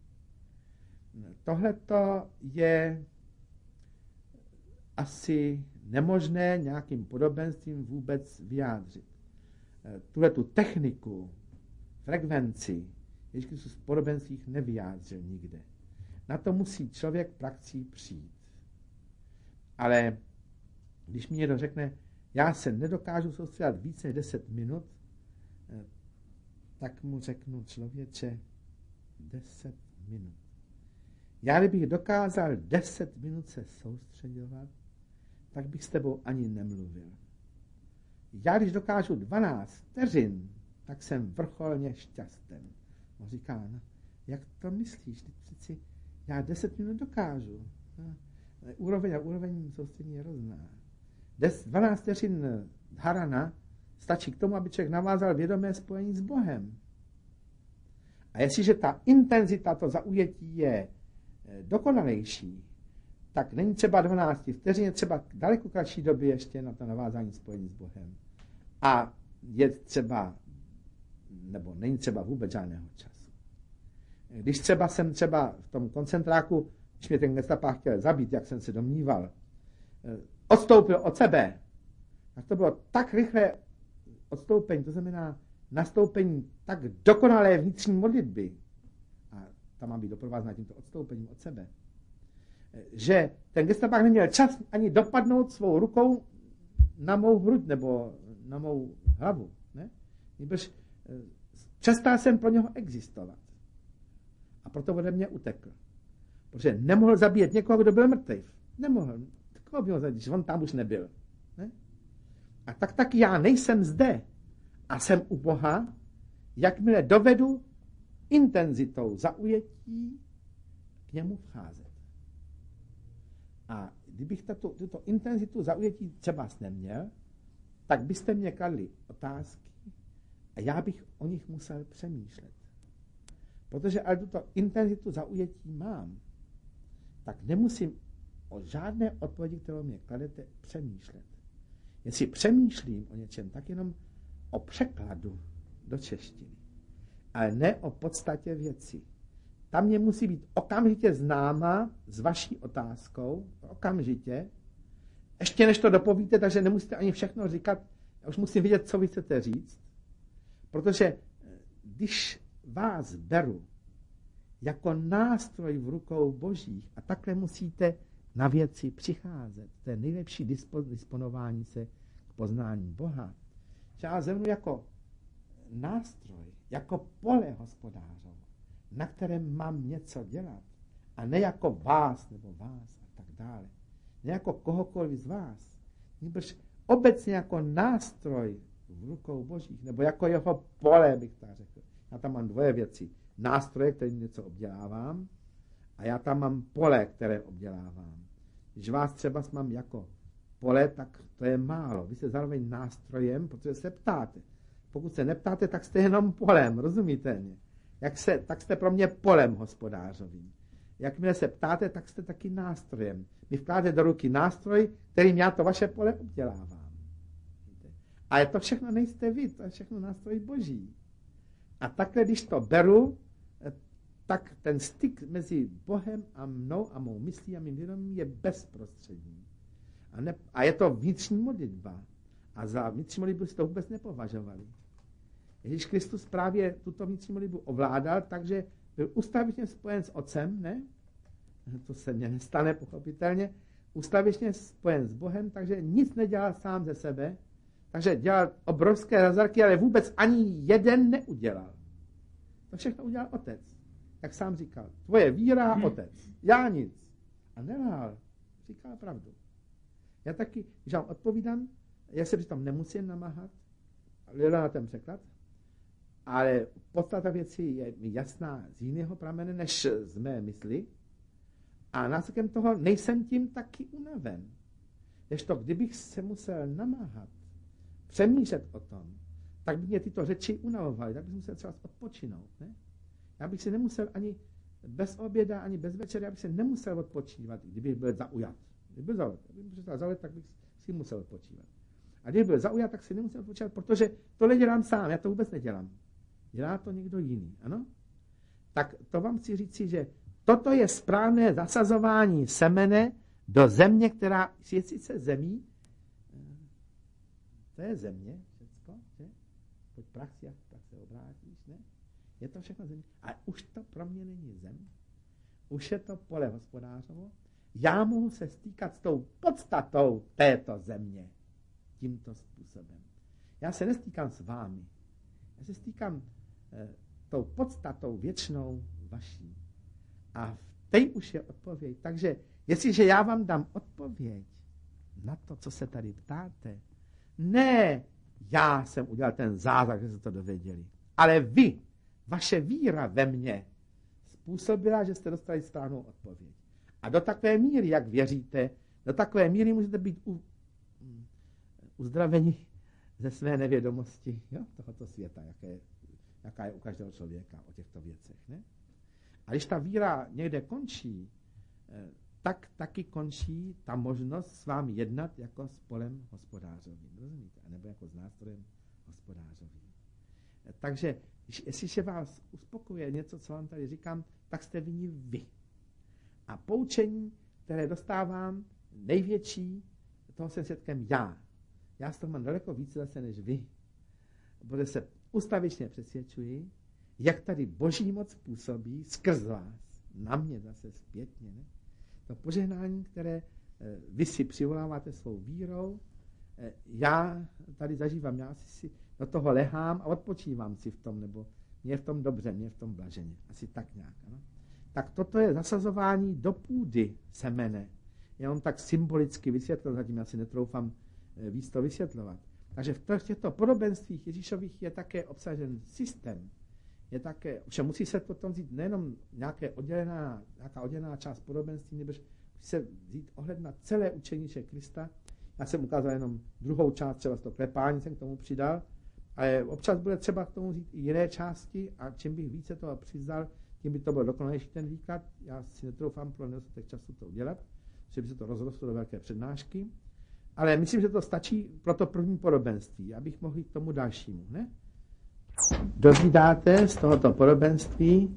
Tohleto je asi nemožné nějakým podobenstvím vůbec vyjádřit. Tuhle tu techniku, frekvenci, Ježíš Kristus v podobenstvích nevyjádřil nikde. Na to musí člověk praxí přijít. Ale když mi někdo řekne, já se nedokážu soustředit více než deset minut, tak mu řeknu, člověče, deset minut. Já kdybych dokázal deset minut se soustředovat, tak bych s tebou ani nemluvil. Já když dokážu dvanáct vteřin, tak jsem vrcholně šťasten. On říká, no, jak to myslíš? Teď přeci já deset minut dokážu. No, úroveň a úroveň soustředění je různá. dvanáct vteřin dharana stačí k tomu, aby člověk navázal vědomé spojení s Bohem. A jestliže ta intenzita, to zaujetí je dokonalejší, tak není třeba dvanáct vteřin, je třeba daleko kratší doby ještě na to navázání spojení s Bohem. A je třeba, nebo není třeba vůbec žádného času. Když třeba jsem třeba v tom koncentráku, když mě ten gestapák chtěl zabít, jak jsem se domníval, odstoupil od sebe, tak to bylo tak rychlé odstoupení, to znamená nastoupení tak dokonalé vnitřní modlitby, a tam má být doprovázena tímto odstoupením od sebe, že ten gestapák neměl čas ani dopadnout svou rukou na mou hruď nebo na mou hlavu. Ne? Nebož přestal jsem pro něho existovat. A proto ode mě utekl. Protože nemohl zabíjet někoho, kdo byl mrtvý. Nemohl. Koho by ho zabít, když on tam už nebyl. Ne? A tak taky já nejsem zde a jsem u Boha, jakmile dovedu intenzitou zaujetí k němu vcházet. A kdybych tato, tuto intenzitu zaujetí třeba neměl, tak byste mě kladli otázky a já bych o nich musel přemýšlet. Protože ale tuto intenzitu zaujetí mám, tak nemusím o žádné odpovědi, kterou mě kladete, přemýšlet. Jestli přemýšlím o něčem, tak jenom o překladu do češtiny, ale ne o podstatě věci. Tam mě musí být okamžitě známa s vaší otázkou, okamžitě, ještě než to dopovíte, takže nemusíte ani všechno říkat, já už musím vědět, co vy chcete říct, protože když vás beru jako nástroj v rukou božích a takhle musíte na věci přicházet, to je nejlepší disponování se k poznání Boha, že já zemnu jako nástroj, jako pole hospodářovo, na kterém mám něco dělat, a ne jako vás nebo vás a tak dále. Ne jako kohokoliv z vás, nebož obecně jako nástroj v rukou božích, nebo jako jeho pole, bych tak řekl. Já tam mám dvoje věci. Nástroje, kterým něco obdělávám, a já tam mám pole, které obdělávám. Když vás třeba mám jako pole, tak to je málo. Vy jste zároveň nástrojem, protože se ptáte. Pokud se neptáte, tak jste jenom polem, rozumíte mě? Jak se, tak jste pro mě polem hospodářovým. Jakmile se ptáte, tak jste taky nástrojem. Mi vkládáte do ruky nástroj, kterým já to vaše pole obdělávám. Ale to všechno nejste vy, to je všechno nástroj boží. A takhle, když to beru, tak ten styk mezi Bohem a mnou a mou myslí a mým vědomím je bezprostřední. A, ne, a je to vnitřní modlitba. A za vnitřní modlitbu si to vůbec nepovažovali. Ježíš Kristus právě tuto vnitřní modlitbu ovládal, takže byl ustavičně spojen s Otcem, ne? To se mně nestane, pochopitelně. Ustavičně spojen s Bohem, takže nic nedělal sám ze sebe, takže dělal obrovské zázraky, ale vůbec ani jeden neudělal. To všechno udělal Otec. Jak sám říkal, tvoje víra a Otec. Já nic. A nelhal. Říkal pravdu. Já taky, když vám odpovídám, já se přitom nemusím namáhat, ale na ten překlad, ale podstata věci je mi jasná z jiného pramene, než z mé mysli. A následkem toho nejsem tím taky unaven. Než to, kdybych se musel namáhat, přemýšlet o tom, tak by mě tyto řeči unavovaly, tak bych musel třeba odpočinout. Ne? Já bych si nemusel ani bez oběda, ani bez večera, já bych se nemusel odpočívat, kdybych byl zaujat. Kdybych byl zaujat, kdybych přestal zaujat, tak bych si musel odpočívat. A kdybych byl zaujat, tak si nemusel odpočívat, protože to nedělám sám, já to vůbec nedělám. Dělá to někdo jiný, ano? Tak to vám chci říci, že toto je správné zasazování semene do země, která je sice zemí, to je země, všecko, že? Pojď prach si a prach se obrátíš, ne? Je to všechno země. A už to pro mě není zem. Už je to pole hospodářovo. Já mohu se stýkat s tou podstatou této země tímto způsobem. Já se nestýkám s vámi. Já se stýkám eh, tou podstatou věčnou vaší. A v té už je odpověď. Takže jestliže já vám dám odpověď na to, co se tady ptáte, ne já jsem udělal ten zázrak, že jste to dověděli, ale vy, vaše víra ve mně způsobila, že jste dostali správnou odpověď. A do takové míry, jak věříte, do takové míry můžete být u, uzdraveni ze své nevědomosti, jo, tohoto světa, jaké, jaká je u každého člověka o těchto věcech. Ne? A když ta víra někde končí, tak taky končí ta možnost s vámi jednat jako s polem hospodářovým. Rozumíte? A nebo jako s nástrojem hospodářovým. Takže, jestliže vás uspokojuje něco, co vám tady říkám, tak jste vinni vy. A poučení, které dostávám, největší, toho jsem svědkem já. Já z toho mám daleko více zase než vy. Protože se ustavičně přesvědčuji, jak tady boží moc působí skrz vás. Na mě zase zpětně. Ne? To požehnání, které vy si přivoláváte svou vírou, já tady zažívám, já si do toho lehám a odpočívám si v tom, nebo mě je v tom dobře, mě je v tom blaženě. Asi tak nějak. Ano? Tak toto je zasazování do půdy semene. Jenom tak symbolicky vysvětlil, zatím já si netroufám víc to vysvětlovat. Takže v těchto podobenstvích Ježíšových je také obsažen systém. Je také, že musí se potom vzít nejenom nějaké oddělená, nějaká oddělená část podobenství, nebo musí se vzít ohled na celé učení Krista. Já jsem ukázal jenom druhou část, třeba z toho klepání jsem k tomu přidal, ale občas bude třeba k tomu vzít i jiné části a čím bych více toho přizdal, tím by to byl dokonalejší ten výklad. Já si netroufám pro nedostatek času to udělat, že by se to rozrostlo do velké přednášky, ale myslím, že to stačí pro to první podobenství, abych mohl jít k tomu dalšímu. Ne? Dozvídáte z tohoto podobenství,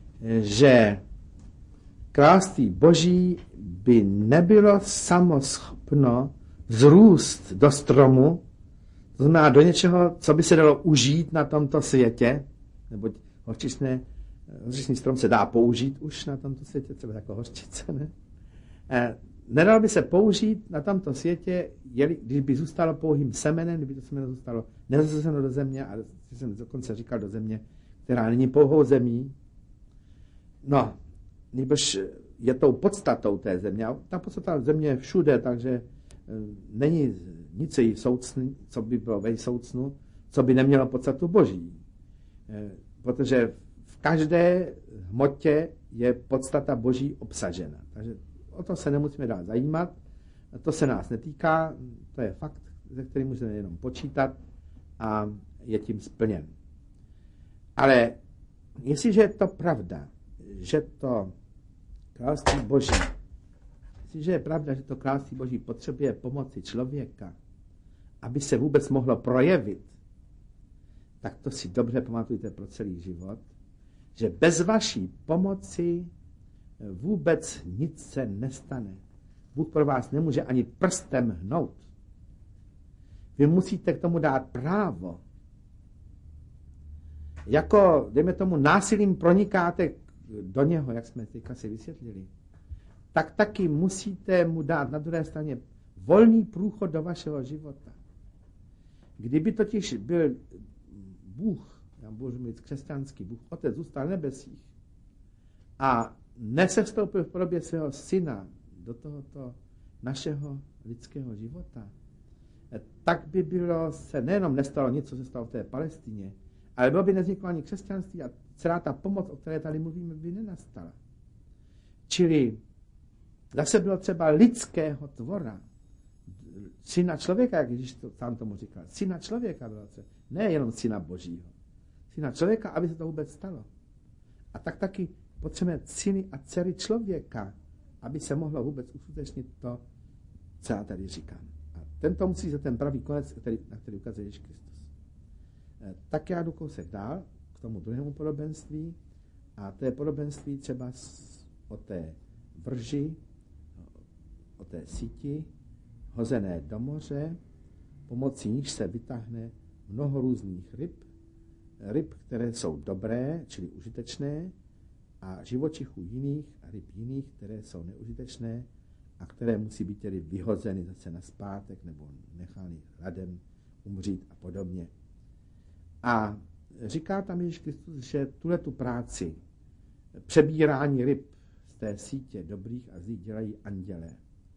že království Boží by nebylo samoschopno vzrůst do stromu, to znamená do něčeho, co by se dalo užít na tomto světě, neboť hořčičné, hořčičný strom se dá použít už na tomto světě, třeba jako hořčice, ne? E, nedalo by se použít na tomto světě, jeli, když by zůstalo pouhým semenem, kdyby to semeno zůstalo nezasazeno do země, a jsem dokonce říkal do země, která není pouhou zemí. No, nebož je tou podstatou té země. A ta podstata země je všude, takže není nic její soucný, co by bylo ve soucnu, co by nemělo podstatu Boží. Protože v každé hmotě je podstata Boží obsažena. Takže o to se nemusíme dál zajímat, to se nás netýká, to je fakt, ze kterým můžeme jenom počítat. A je tím splněn. Ale jestliže je to pravda, že to království Boží, jestliže je pravda, že to království Boží potřebuje pomoci člověka, aby se vůbec mohlo projevit, tak to si dobře pamatujte pro celý život, že bez vaší pomoci vůbec nic se nestane. Bůh pro vás nemůže ani prstem hnout. Vy musíte k tomu dát právo. Jako, dejme tomu, násilím pronikáte do něho, jak jsme teďka si vysvětlili, tak taky musíte mu dát na druhé straně volný průchod do vašeho života. Kdyby totiž byl Bůh, já budu mít křesťanský Bůh, Otec zůstal v nebesích a nesestoupil v podobě svého syna do tohoto našeho lidského života, tak by bylo se nejenom nestalo nic, co se stalo v té Palestině, ale bylo by nevzniklo ani křesťanství a celá ta pomoc, o které tady mluvíme, by nenastala. Čili zase bylo třeba lidského tvora, syna člověka, jak Ježíš to, sám tomu říkal, syna člověka bylo třeba, ne jenom syna Božího, syna člověka, aby se to vůbec stalo. A tak taky potřebujeme syny a dcery člověka, aby se mohlo vůbec uskutečnit to, co já tady říkám. A tento musí za ten pravý konec, který, na který ukazuje Ježíš Kristus. Tak já jdu kousek dál k tomu druhému podobenství a to je podobenství třeba o té vrži, o té síti, hozené do moře, pomocí níž se vytáhne mnoho různých ryb, ryb, které jsou dobré, čili užitečné, a živočichů jiných a ryb jiných, které jsou neužitečné a které musí být tedy vyhozeny zase na zpátek nebo nechány hladem umřít a podobně. A říká tam Ježíš Kristus, že tuhle tu práci přebírání ryb z té sítě dobrých a zlých dělají andělé.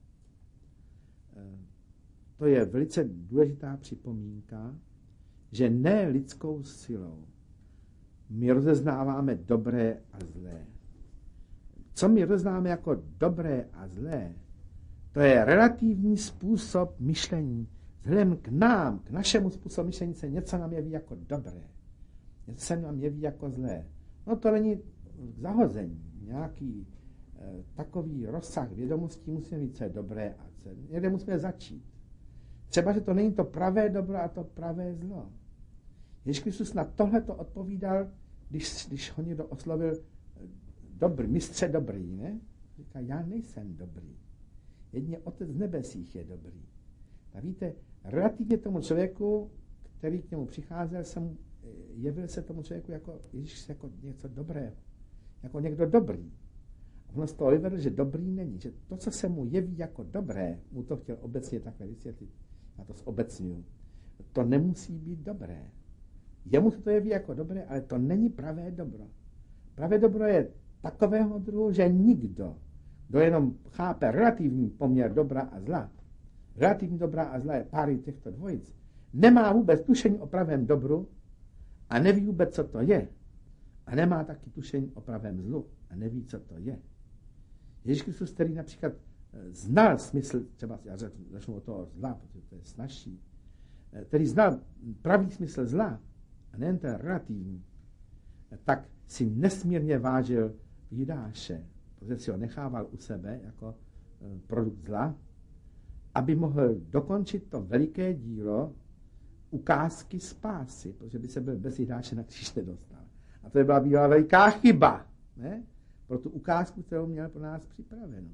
To je velice důležitá připomínka, že ne lidskou silou my rozeznáváme dobré a zlé. Co my rozeznáváme jako dobré a zlé, to je relativní způsob myšlení. Vzhledem k nám, k našemu způsobu myšlení se něco nám jeví jako dobré, něco se nám jeví jako zlé. No to není zahození, nějaký e, takový rozsah vědomostí musíme mít, co je dobré a co je, někde musíme začít. Třeba, že to není to pravé dobro a to pravé zlo. Ježíš Kristus na tohle to odpovídal, když, když ho někdo oslovil dobrý, mistře dobrý, ne? Říká, já nejsem dobrý. Jedině Otec z nebesích je dobrý. A víte, relativně tomu člověku, který k němu přicházel, jsem, jevil se tomu člověku jako Ježíš jako něco dobrého, jako někdo dobrý. A on z toho vyvedl, že dobrý není, že to, co se mu jeví jako dobré, mu to chtěl obecně takhle vysvětlit, já to zobecňuju, to nemusí být dobré. Jemu se to jeví jako dobré, ale to není pravé dobro. Pravé dobro je takového druhu, že nikdo, kdo jenom chápe relativní poměr dobra a zla, relativní dobrá a zlé páry těchto dvojic, nemá vůbec tušení o pravém dobru a neví vůbec, co to je. A nemá taky tušení o pravém zlu a neví, co to je. Ježíš Kristus, který například znal smysl, třeba já začnu od toho zla, protože to je snazší, který znal pravý smysl zla, a nejen ten relativní, tak si nesmírně vážil Judáše, protože si ho nechával u sebe jako produkt zla, aby mohl dokončit to veliké dílo ukázky spásy, protože by se byl bez Judáše na kříž nedostal. A to by byla bývala veliká chyba, ne? Pro tu ukázku, kterou měl pro nás připravenou.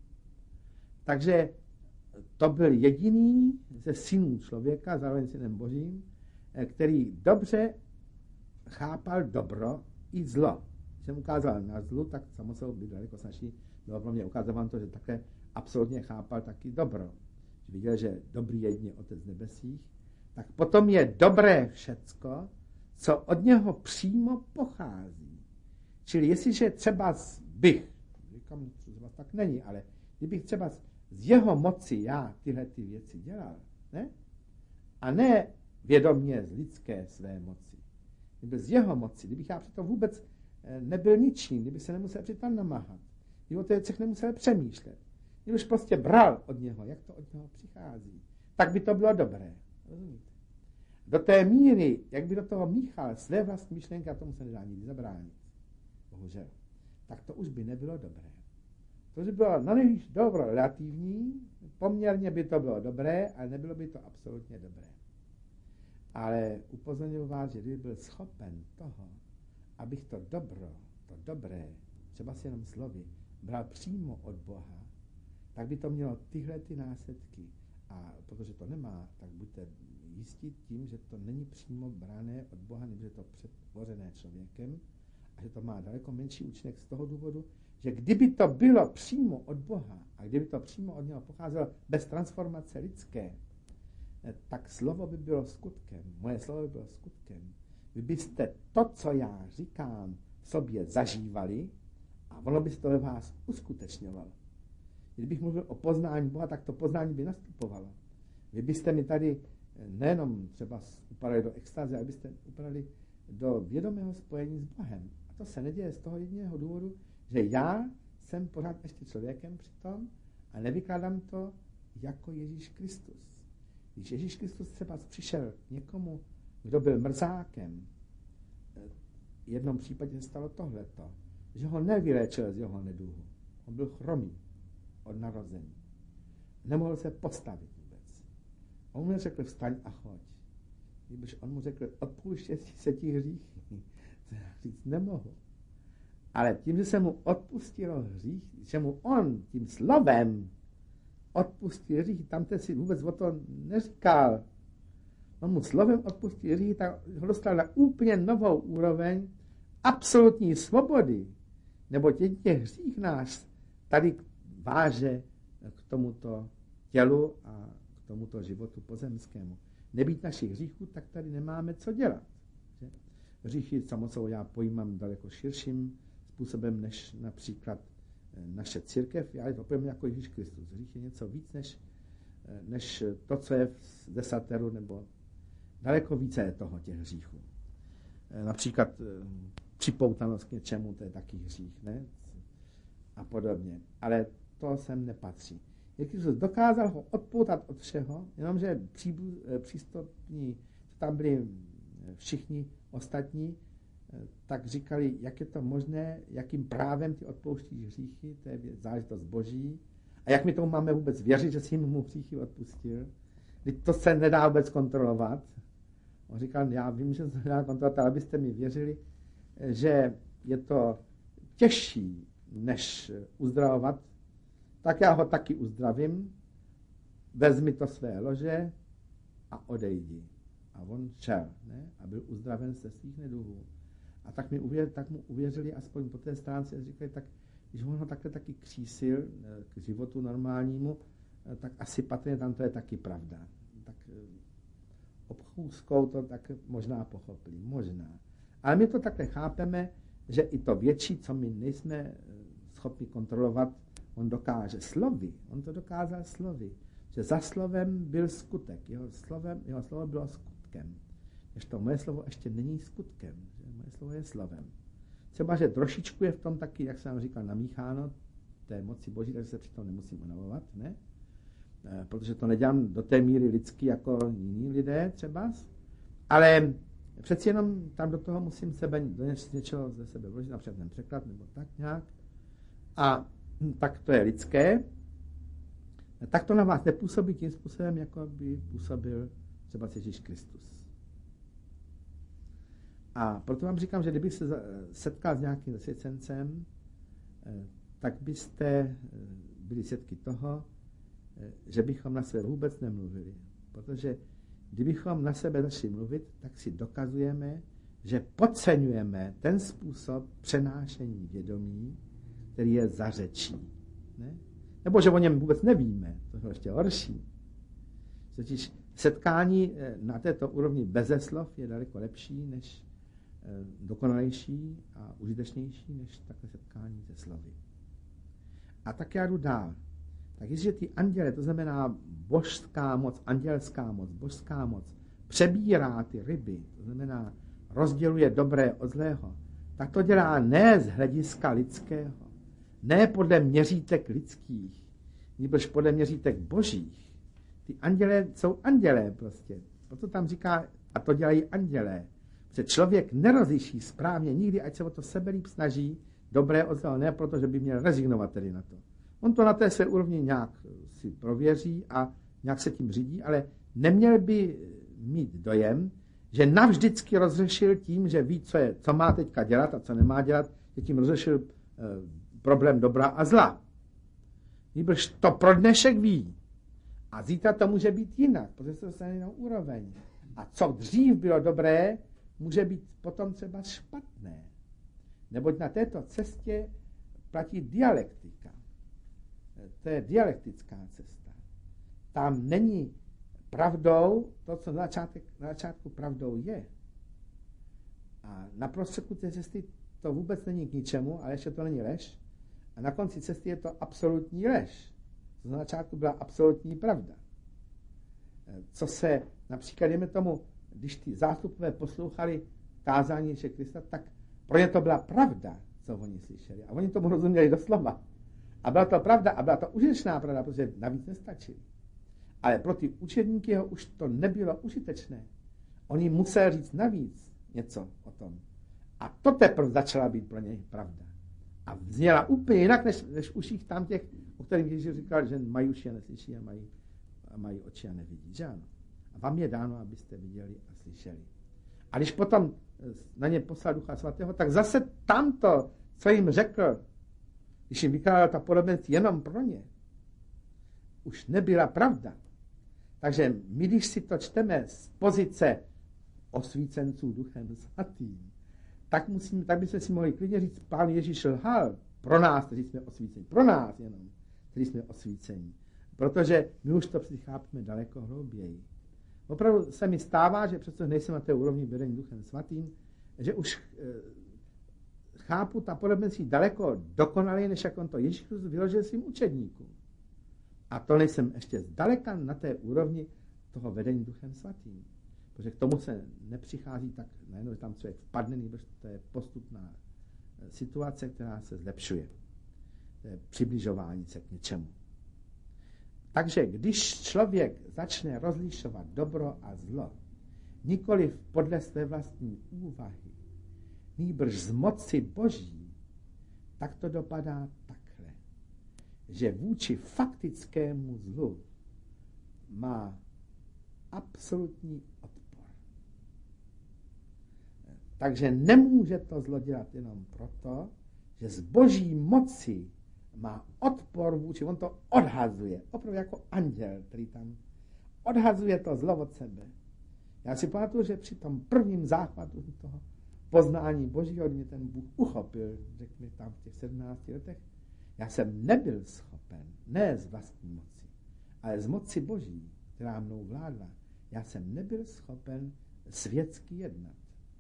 Takže to byl jediný ze synů člověka, zároveň synem Božím, který dobře chápal dobro i zlo. Když jsem ukázal na zlu, tak samozřejmě byl daleko snažší. Bylo pro mě ukázat vám to, že také absolutně chápal taky dobro. Že viděl, že dobrý je jedině Otec nebesích, tak potom je dobré všecko, co od něho přímo pochází. Čili jestliže třeba bych, říkám, třeba tak není, ale kdybych třeba z jeho moci já tyhle ty věci dělal, ne? A ne vědomě z lidské své moci. Kdyby z jeho moci, kdybych já přitom vůbec nebyl ničím, kdyby se nemusel přitom namáhat, kdyby o těch věcech nemusel přemýšlet, kdybyš prostě bral od něho, jak to od něho přichází, tak by to bylo dobré. Rozumíte? do té míry, jak by do toho míchal své vlastní myšlenky, a tomu se nedá nikdy zabránit, bohužel, tak to už by nebylo dobré. To by bylo na nejvíc dobro relativní, poměrně by to bylo dobré, ale nebylo by to absolutně dobré. Ale upozorňuji vás, že kdyby byl schopen toho, abych to dobro, to dobré, třeba si jenom slovy, bral přímo od Boha, tak by to mělo tyhle ty následky. A protože to nemá, tak buďte jistí tím, že to není přímo brané od Boha, nebo že to přetvořené člověkem a že to má daleko menší účinek z toho důvodu, že kdyby to bylo přímo od Boha a kdyby to přímo od něho pocházelo bez transformace lidské, tak slovo by bylo skutkem, moje slovo by bylo skutkem. Vy byste to, co já říkám, v sobě zažívali a ono by se to ve vás uskutečňovalo. Kdybych mluvil o poznání Boha, tak to poznání by nastupovalo. Vy byste mi tady nejenom třeba upadali do extáze, ale byste upadali do vědomého spojení s Bohem. A to se neděje z toho jediného důvodu, že já jsem pořád ještě člověkem přitom a nevykládám to jako Ježíš Kristus. Když Ježíš Kristus třeba přišel k někomu, kdo byl mrzákem, v jednom případě se stalo tohleto, že ho nevyléčil z jeho neduhu. On byl chromý od narození. Nemohl se postavit vůbec. On mu řekl, vstaň a choď. Když on mu řekl, odpouštěj se ti hříchy, to já říct nemohu. Ale tím, že se mu odpustilo hřích, že mu on tím slovem odpustil hříchy, tam ten si vůbec o to neříkal. On mu slovem odpustil hříchy, tak ho dostal na úplně novou úroveň absolutní svobody, nebo těch hřích nás tady váže k tomuto tělu a k tomuto životu pozemskému. Nebýt našich hříchů, tak tady nemáme co dělat. Že? Hříchy samozřejmě já pojímám daleko širším způsobem, než například naše církev. Já je to pojím jako Ježíš Kristus. Hřích je něco víc, než, než to, co je v desateru, nebo daleko více je toho těch hříchů. Například připoutanost k něčemu, to je taky hřích, ne? A podobně. Ale to sem nepatří. Jak Kristus dokázal ho odpoutat od všeho, jenomže přístupní, co tam byli všichni ostatní, tak říkali, jak je to možné, jakým právem ty odpouštíš hříchy, to je záležitost boží. A jak my tomu máme vůbec věřit, že si jim mu hříchy odpustil? Teď to se nedá vůbec kontrolovat. On říkal, já vím, že se nedá kontrolovat, ale abyste mi věřili, že je to těžší, než uzdravovat, tak já ho taky uzdravím, vezmi to své lože a odejdi. A on šel, ne? A byl uzdraven ze svých neduhů. A tak, mi uvěřili, tak mu uvěřili aspoň po té stránce a říkali, tak když on ho takhle taky křísil k životu normálnímu, tak asi patrně tam to je taky pravda. Tak obchůzkou to tak možná pochopili, možná. Ale my to takhle chápeme, že i to větší, co my nejsme schopni kontrolovat, on dokáže slovy. On to dokázal slovy. Že za slovem byl skutek. Jeho, slovem, jeho slovo bylo skutkem. Než to moje slovo ještě není skutkem. Že moje slovo je slovem. Třeba, že trošičku je v tom taky, jak jsem říkal, namícháno té moci boží, takže se přitom nemusím unavovat, ne? E, protože to nedělám do té míry lidsky jako jiní lidé třeba. Ale přeci jenom tam do toho musím sebe, do něčeho ze sebe vložit, například ten překlad, nebo tak nějak. A tak to je lidské. Tak to na vás nepůsobí tím způsobem, jako by působil třeba Ježíš Kristus. A proto vám říkám, že kdybych se setkal s nějakým zasvěcencem, tak byste byli svědky toho, že bychom na sebe vůbec nemluvili. Protože kdybychom na sebe začali mluvit, tak si dokazujeme, že podceňujeme ten způsob přenášení vědomí, který je za řečí. Ne? Nebo že o něm vůbec nevíme, to je ještě horší. Totiž setkání na této úrovni beze slov je daleko lepší, než dokonalejší a užitečnější, než takové setkání se slovy. A tak já jdu dál. Tak jestliže ty anděle, to znamená božská moc, andělská moc, božská moc, přebírá ty ryby, to znamená rozděluje dobré od zlého, tak to dělá ne z hlediska lidského, ne podle měřítek lidských, nebož podle měřítek božích. Ty anděle jsou andělé prostě. Proto tam říká A to dělají andělé. Protože člověk nerozliší správně nikdy, ať se o to seberýp snaží, dobré od zlého, ne proto, že by měl rezignovat tedy na to. On to na té své úrovni nějak si prověří a nějak se tím řídí, ale neměl by mít dojem, že navždycky rozřešil tím, že ví, co, je, co má teďka dělat a co nemá dělat, že tím rozřešil eh, problém dobra a zla. Nýbrž to pro dnešek ví. A zítra to může být jinak, protože se dostane jinou úroveň. A co dřív bylo dobré, může být potom třeba špatné. Neboť na této cestě platí dialektika. To je dialektická cesta. Tam není pravdou to, co na, začátek, na začátku pravdou je. A na prostředku té cesty to vůbec není k ničemu, ale ještě to není lež. A na konci cesty je to absolutní lež. To na začátku byla absolutní pravda. Co se například, dejme tomu, když ty zástupové poslouchali kázání Ježíše Krista, tak pro ně to byla pravda, co oni slyšeli. A oni tomu rozuměli doslova. A byla to pravda a byla to užitečná pravda, protože navíc nestačili. Ale pro ty učedníky ho už to nebylo užitečné. Oni museli říct navíc něco o tom. A to teprve začala být pro něj pravda. A zněla úplně jinak, než, než uších tam těch, o kterých Ježíš říkal, že mají uši a neslyší a mají, a mají oči a nevidí. Že ano? A vám je dáno, abyste viděli a slyšeli. A když potom na ně poslal Ducha Svatého, tak zase tamto, co jim řekl, když jim vykládal ta podobenství jenom pro ně, už nebyla pravda. Takže my, když si to čteme z pozice osvícenců Duchem Svatým, tak, musíme, tak bychom si mohli klidně říct, Pán Ježíš lhal pro nás, kteří jsme osvíceni. Pro nás jenom, kteří jsme osvíceni. Protože my už to přichápeme daleko hlouběji. Opravdu se mi stává, že přesto nejsem na té úrovni vedení Duchem Svatým, že už e, chápu ta podobenství daleko dokonaleji, než jak on to Ježíš Kristus vyložil svým učedníkům. A to nejsem ještě zdaleka na té úrovni toho vedení Duchem Svatým. Protože k tomu se nepřichází tak najednou, že tam člověk vpadne, nebo to je postupná situace, která se zlepšuje. To je přibližování se k něčemu. Takže když člověk začne rozlišovat dobro a zlo, nikoliv podle své vlastní úvahy, nýbrž z moci Boží, tak to dopadá takhle, že vůči faktickému zlu má absolutní odpor. Takže nemůže to zlo dělat jenom proto, že z Boží moci má odpor vůči, on to odhazuje, opravdu jako anděl, který tam odhazuje to zlo od sebe. Já si pamatuju, že při tom prvním záchvatu toho poznání Božího, mě ten Bůh uchopil, řekl mi tam v těch sedmnácti letech, já jsem nebyl schopen, ne z vlastní moci, ale z moci Boží, která mnou vládla, já jsem nebyl schopen světsky jednat.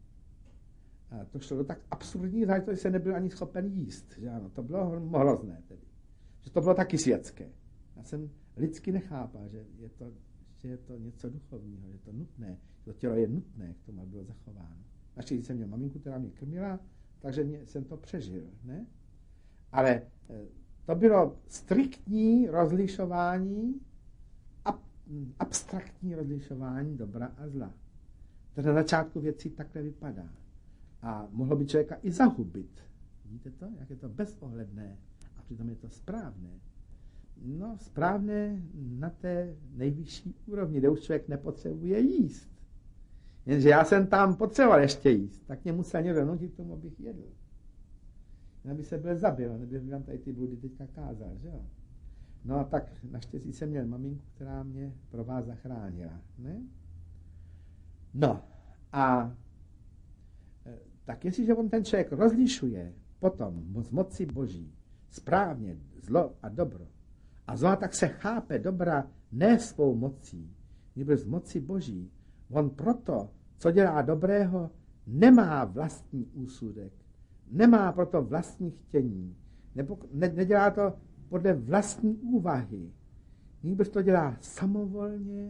A to šlo do tak absurdní záležitosti, že jsem nebyl ani schopen jíst. Že ano, to bylo hrozné tedy. Že to bylo taky světské. Já jsem lidsky nechápal, že je to, že je to něco duchovního, že je to nutné, že to tělo je nutné k tomu, aby bylo zachováno. Naštěstí jsem měl maminku, která mě krmila, takže mě, jsem to přežil. Ne? Ale to bylo striktní rozlišování, ab, abstraktní rozlišování dobra a zla. To na začátku věcí takhle vypadá. A mohlo by člověka i zahubit. Vidíte to? Jak je to bezohledné. A přitom je to správné. No, správné na té nejvyšší úrovni, kde už člověk nepotřebuje jíst. Jenže já jsem tam potřeboval ještě jíst. Tak mě musel někdo nutit k tomu, abych jedl. Aby se byl zabil, nebych vám tady ty bludy teďka kázal, že jo? No a tak naštěstí jsem měl maminku, která mě pro vás zachránila. Ne? No a tak jestliže on ten člověk rozlišuje potom z moci Boží správně zlo a dobro a zlo tak se chápe dobra ne svou mocí, nebo z moci Boží, on proto, co dělá dobrého, nemá vlastní úsudek, nemá proto vlastní chtění, nebo ne, nedělá to podle vlastní úvahy, nýbrž to dělá samovolně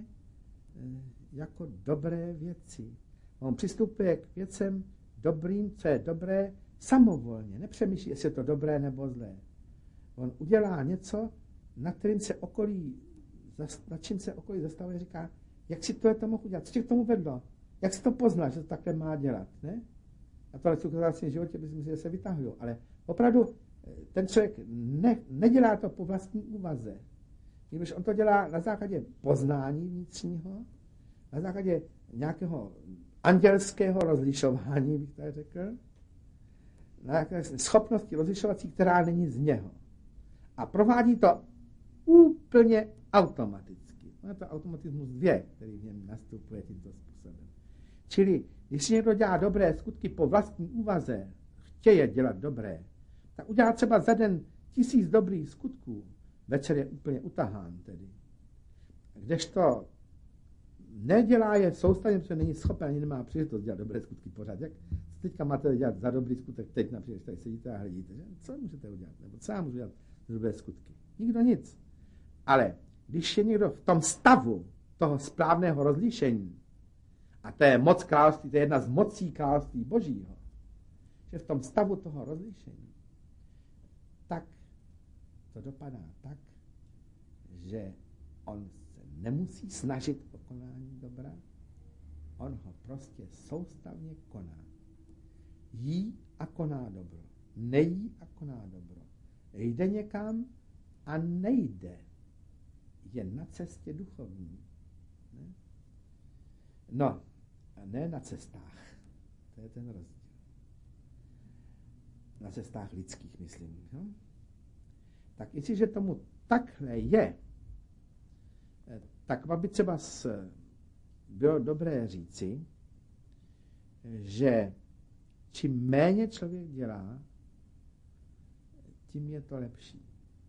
jako dobré věci. On přistupuje k věcem dobrým, co je dobré, samovolně. Nepřemýšlí, jestli je to dobré nebo zlé. On udělá něco, nad kterým se okolí, nad čím se okolí zastavuje, říká, jak si to je to mohl udělat, co tě k tomu vedlo? Jak jsi to poznal, že to takhle má dělat, ne? A tohle jsou v svém životě, myslím si, že se vytahují. Ale opravdu ten člověk ne, nedělá to po vlastní úvaze. Když on to dělá na základě poznání vnitřního, na základě nějakého andělského rozlišování, bych tak řekl, na nějaké schopnosti rozlišovací, která není z něho. A provádí to úplně automaticky. Je to automatismus dvě, který v něm nastupuje tímto způsobem. Čili, když někdo dělá dobré skutky po vlastní úvaze, chtěje dělat dobré, tak udělá třeba za den tisíc dobrých skutků, večer je úplně utahán tedy. Kdežto nedělá je soustavně, protože není schopen, ani nemá příležitost dělat dobré skutky pořád. Jak co teďka máte dělat za dobrý skutek teď například, tady sedíte a hledíte, že? Co můžete udělat? Nebo co já můžu dělat za dobré skutky? Nikdo nic. Ale když je někdo v tom stavu toho správného rozlišení, a to je moc království, to je jedna z mocí království Božího, že v tom stavu toho rozlišení, tak to dopadá tak, že on se nemusí snažit o konání dobra, on ho prostě soustavně koná. Jí a koná dobro. Nejí a koná dobro. Jde někam a nejde. Je na cestě duchovní. Ne? No, a ne na cestách. To je ten rozdíl. Na cestách lidských, myslím. No? Tak jestliže tomu takhle je, tak by třeba bylo dobré říci, že čím méně člověk dělá, tím je to lepší.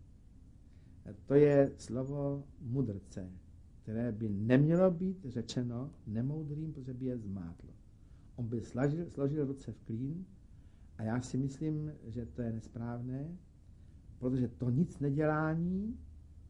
To je slovo mudrce, které by nemělo být řečeno nemoudrým, protože by je zmátlo. On by složil, složil ruce v klín a já si myslím, že to je nesprávné, protože to nic nedělání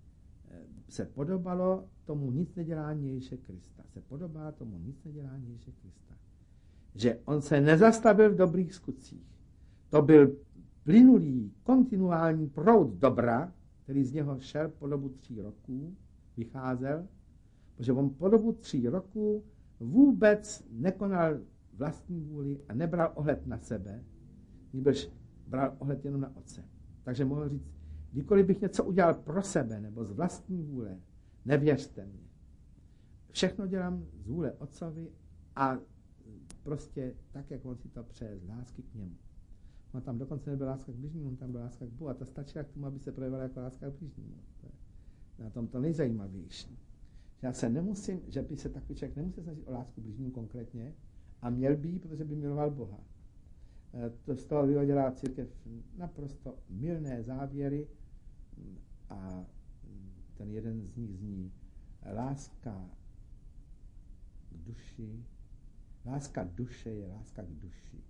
se podobalo tomu nic nedělání Ježíše Krista. Se podobá tomu nic nedělání Ježíše Krista. Že on se nezastavil v dobrých skutcích. To byl plynulý, kontinuální proud dobra, který z něho šel po dobu tří roků, vycházel, protože on po dobu tří roků vůbec nekonal vlastní vůli a nebral ohled na sebe, nýbrž bral ohled jenom na Otce. Takže mohl říct, kdykoliv bych něco udělal pro sebe nebo z vlastní vůle, nevěřte mě. Všechno dělám z vůle Otcovi a prostě tak, jak on si to přeje, z lásky k němu. No tam dokonce nebyla láska k bližnímu, tam byla láska k Bohu a ta stačila k tomu, aby se projevala jako láska k bližnímu. To je na tom to nejzajímavější. Že já se nemusím, že by se takový člověk nemusel snažit o lásku k bližnímu konkrétně a měl by ji, protože by miloval Boha. To z toho vyhodila církev naprosto mylné závěry a ten jeden z nich zní láska k duši. Láska duše je láska k duši.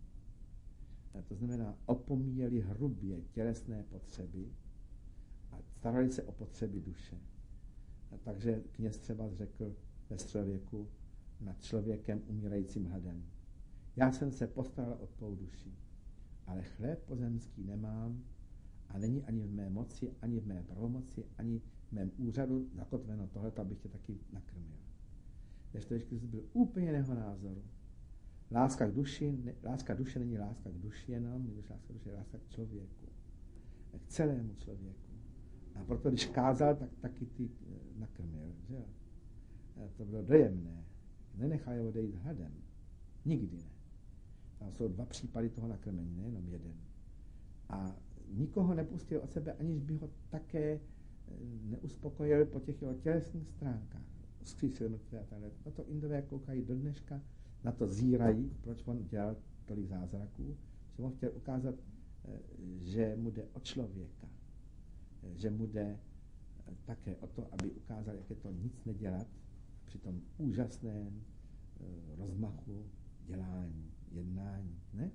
A to znamená, opomíjeli hrubě tělesné potřeby a starali se o potřeby duše. A takže kněz třeba řekl ve středověku nad člověkem umírajícím hladem. Já jsem se postaral o tvou duši, ale chléb pozemský nemám a není ani v mé moci, ani v mé pravomoci, ani v mém úřadu zakotveno tohleto, abych tě taky nakrmil. Než to ještě byl úplně jiného názoru. Láska k duši, ne, láska duše není láska k duši jenom, když láska duše je láska k člověku. K celému člověku. A proto, když kázal, tak taky ty nakrmil. Že jo? To bylo dojemné. Nenechal je odejít hladem. Nikdy ne. Tam jsou dva případy toho nakrmení, nejenom jeden. A nikoho nepustil od sebe, aniž by ho také neuspokojil po těch jeho tělesných stránkách. Vzkřísil mrtvé a takhle. Na to Indové koukají do dneška, na to zírají, proč on dělal tolik zázraků, že on chtěl ukázat, že mu jde o člověka. Že mu jde také o to, aby ukázal, jak je to nic nedělat při tom úžasném rozmachu dělání, jednání. Ne?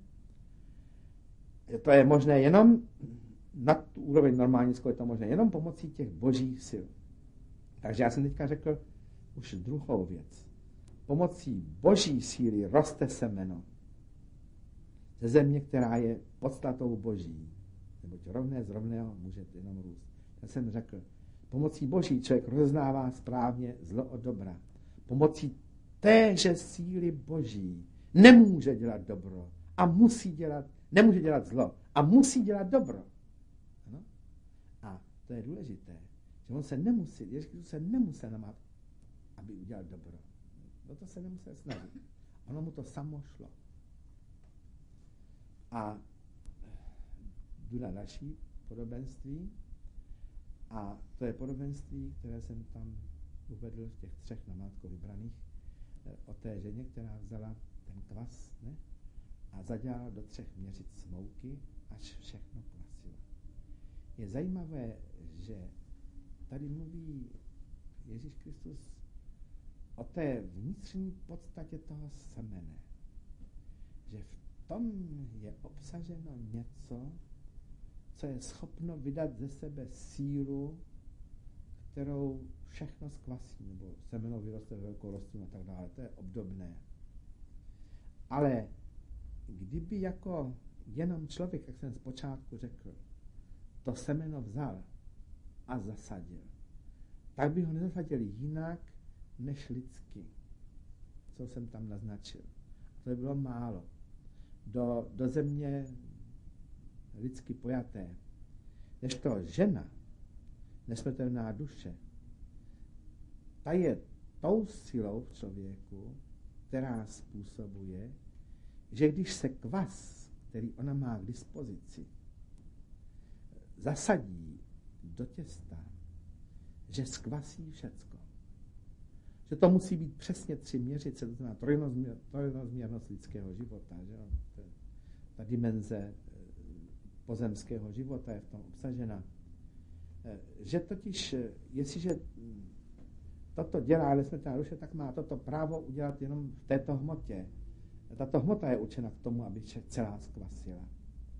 To je možné jenom na tu úroveň normální, je to možné jenom pomocí těch božích sil. Takže já jsem teďka řekl už druhou věc. Pomocí boží síly roste semeno ze země, která je podstatou boží. Neboť rovné z rovného může jenom růst. Já jsem řekl, pomocí boží člověk rozeznává správně zlo od dobra. Pomocí téže síly Boží nemůže dělat dobro a musí dělat, nemůže dělat zlo a musí dělat dobro. Ano? A to je důležité, že on se nemusí, Ježíš se nemusel namát, aby udělal dobro. No to se nemusel snažit. Ono mu to samo šlo. A jdu na další podobenství a to je podobenství, které jsem tam uvedl v těch třech namátko vybraných o té ženě, která vzala ten kvas, ne? A zadělala do třech měřic mouky, až všechno kvasilo. Je zajímavé, že tady mluví Ježíš Kristus o té vnitřní podstatě toho semene. Že v tom je obsaženo něco, co je schopno vydat ze sebe sílu, kterou všechno zkvasí, nebo semeno vyroste velkou rostlinu a tak dále. To je obdobné. Ale kdyby jako jenom člověk, jak jsem zpočátku řekl, to semeno vzal a zasadil, tak by ho nezasadil jinak než lidsky, co jsem tam naznačil. To by bylo málo. Do, do země lidsky pojaté. Než to žena, nesmrtelná duše, ta je tou silou v člověku, která způsobuje, že když se kvas, který ona má k dispozici, zasadí do těsta, že skvasí všecko. Že to musí být přesně tři měřice, to znamená trojrozměr, trojrozměrnost lidského života. Že? Ta dimenze pozemského života je v tom obsažena. Že totiž, jestliže toto dělá nesmrtelná duše, tak má toto právo udělat jenom v této hmotě. Tato hmota je určena k tomu, aby se celá zkvasila.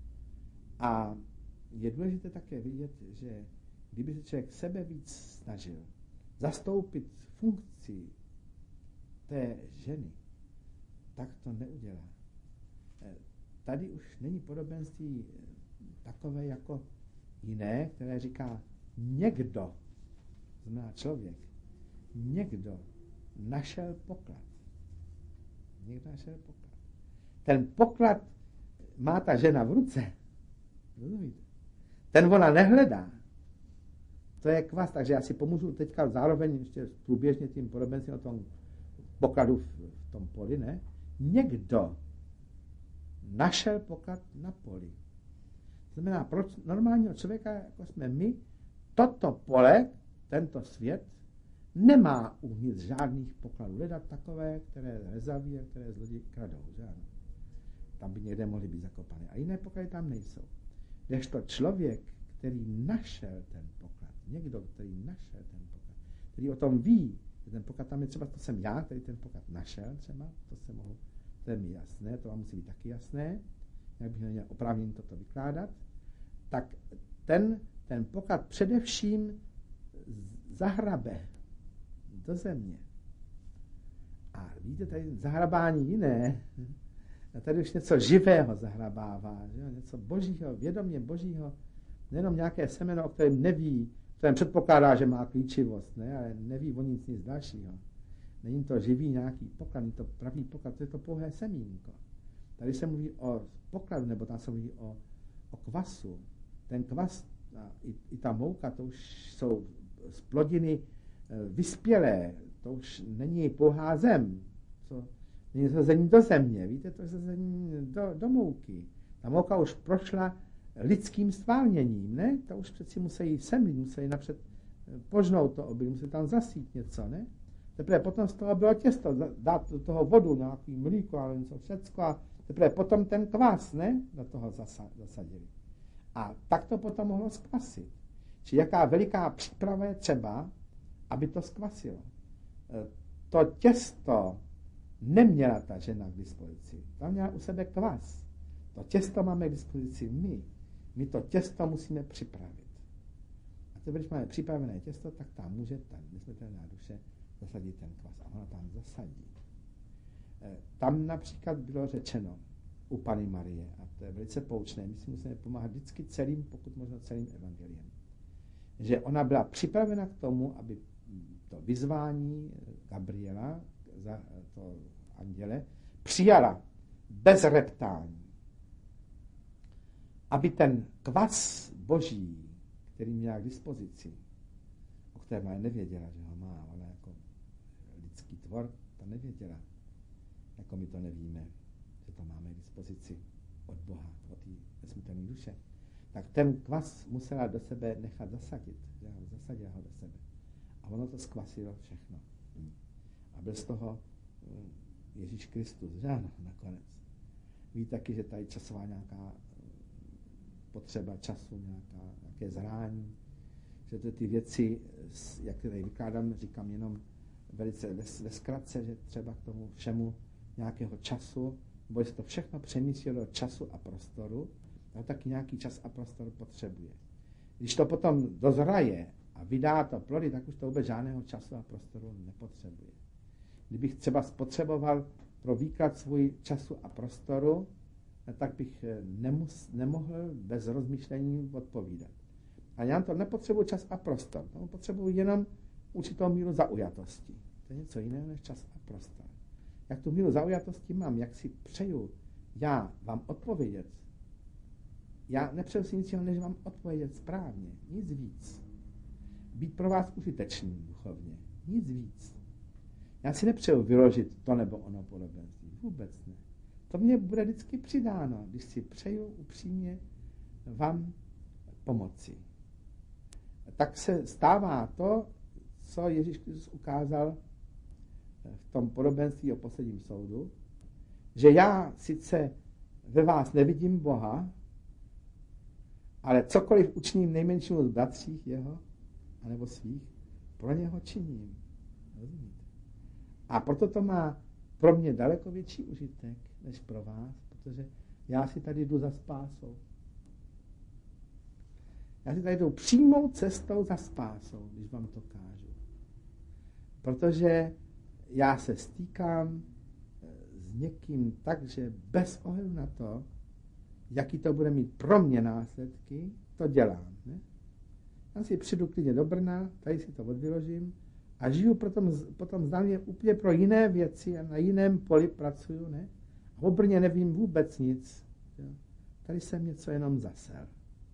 A je důležité také vidět, že kdyby se člověk sebe víc snažil zastoupit funkci té ženy, tak to neudělá. Tady už není podobenství takové jako jiné, které říká někdo, znamená člověk, někdo našel poklad. Někdo našel poklad. Ten poklad má ta žena v ruce. Rozumíte? Ten ona nehledá. To je kvas, takže já si pomůžu teďka zároveň ještě průběžně tím podobenstvím o tom pokladu v, v tom poli, ne? Někdo našel poklad na poli. To znamená, pro normálního člověka, jako jsme my, toto pole, tento svět, nemá uvnitř žádných pokladů. Hledat takové, které rezaví a které zloději kradou. Že ano? Tam by někde mohly být zakopané. A jiné poklady tam nejsou. Kdežto člověk, který našel ten poklad, někdo, který našel ten poklad, který o tom ví, že ten poklad tam je, třeba to jsem já, který ten poklad našel, třeba, to se mohu, to je mi jasné, to vám musí být taky jasné, jak bych neměl oprávnění toto vykládat, tak ten, ten poklad především zahrabe do země. A víte, tady zahrabání jiné, a tady už něco živého zahrabává, že? Něco božího, vědomě božího, nejenom nějaké semeno, o kterém neví, kterém předpokládá, že má klíčivost, ne? Ale neví o nic nic dalšího. Není to živý nějaký poklad, není to pravý poklad, to je to pouhé semínko. Tady se mluví o pokladu, nebo tam se mluví o, o kvasu. Ten kvas a i, i ta mouka, to už jsou z plodiny vyspělé, to už není pouhá zem, co není zazení do země, víte, to je zazení do, do mouky. Ta mouka už prošla lidským stvárněním, ne? To už přeci musí semlit, musí napřed požnout to obilí, musí tam zasít něco, ne? Teprve potom z toho bylo těsto, dát do toho vodu, nějaký mlíko, ale něco všecko a teprve potom ten kvás, ne? Do toho zasadili. A tak to potom mohlo zkvasit. Či jaká veliká příprava je třeba, aby to zkvasilo. To těsto neměla ta žena k dispozici. Ta měla u sebe kvas. To těsto máme k dispozici my. My to těsto musíme připravit. A to, když máme připravené těsto, tak tam může ta nesmrtelná duše zasadit ten kvas. A ona tam zasadí. Tam například bylo řečeno u Panny Marie, a to je velice poučné, my si musíme pomáhat vždycky celým, pokud možno celým evangeliem, že ona byla připravena k tomu, aby to vyzvání Gabriela, to anděle, přijala bez reptání, aby ten kvas boží, který měla k dispozici, o kterém ale nevěděla, že ho má, ona jako lidský tvor, to nevěděla, jako my to nevíme, že to máme k dispozici od Boha, od té nesmrtelné duše, tak ten kvas musela do sebe nechat zasadit, že ho zasadila ho do sebe. A ono to zkvasilo všechno. A byl z toho Ježíš Kristus, že ano, nakonec. Ví taky, že tady časová nějaká potřeba času, nějaká, nějaké zrání, že to ty věci, jak tady vykládám, říkám jenom velice ve, ve zkratce, že třeba k tomu všemu nějakého času, nebo se to všechno přemístilo do času a prostoru, tak taky nějaký čas a prostor potřebuje. Když to potom dozraje a vydá to plody, tak už to vůbec žádného času a prostoru nepotřebuje. Kdybych třeba spotřeboval pro výklad svůj času a prostoru, tak bych nemus, nemohl bez rozmýšlení odpovídat. A já to nepotřebuji čas a prostor, tomu potřebuji jenom určitou míru zaujatosti. To je něco jiného než čas a prostor. Jak tu míru zaujatosti mám, jak si přeju já vám odpovědět, já nepřeju si nic jiného, než vám odpovědět správně, nic víc. Být pro vás užitečný duchovně, nic víc. Já si nepřeju vyložit to nebo ono podobenství, vůbec ne. To mě bude vždycky přidáno, když si přeju upřímně vám pomoci. Tak se stává to, co Ježíš Kristus ukázal v tom podobenství o posledním soudu, že já sice ve vás nevidím Boha, ale cokoliv učiním nejmenšímu z bratřích jeho, anebo svých, pro něho činím. Rozumíte? A proto to má pro mě daleko větší užitek, než pro vás, protože já si tady jdu za spásou. Já si tady jdu přímou cestou za spásou, když vám to kážu. Protože já se stýkám s někým tak, že bez ohledu na to, jaký to bude mít pro mě následky, to dělám. Ne? Já si přijdu klidně do Brna, tady si to odvyložím a žiju potom, potom zdalně úplně pro jiné věci a na jiném poli pracuju. Ne? A o Brně nevím vůbec nic. Jo? Tady jsem něco jenom zasel.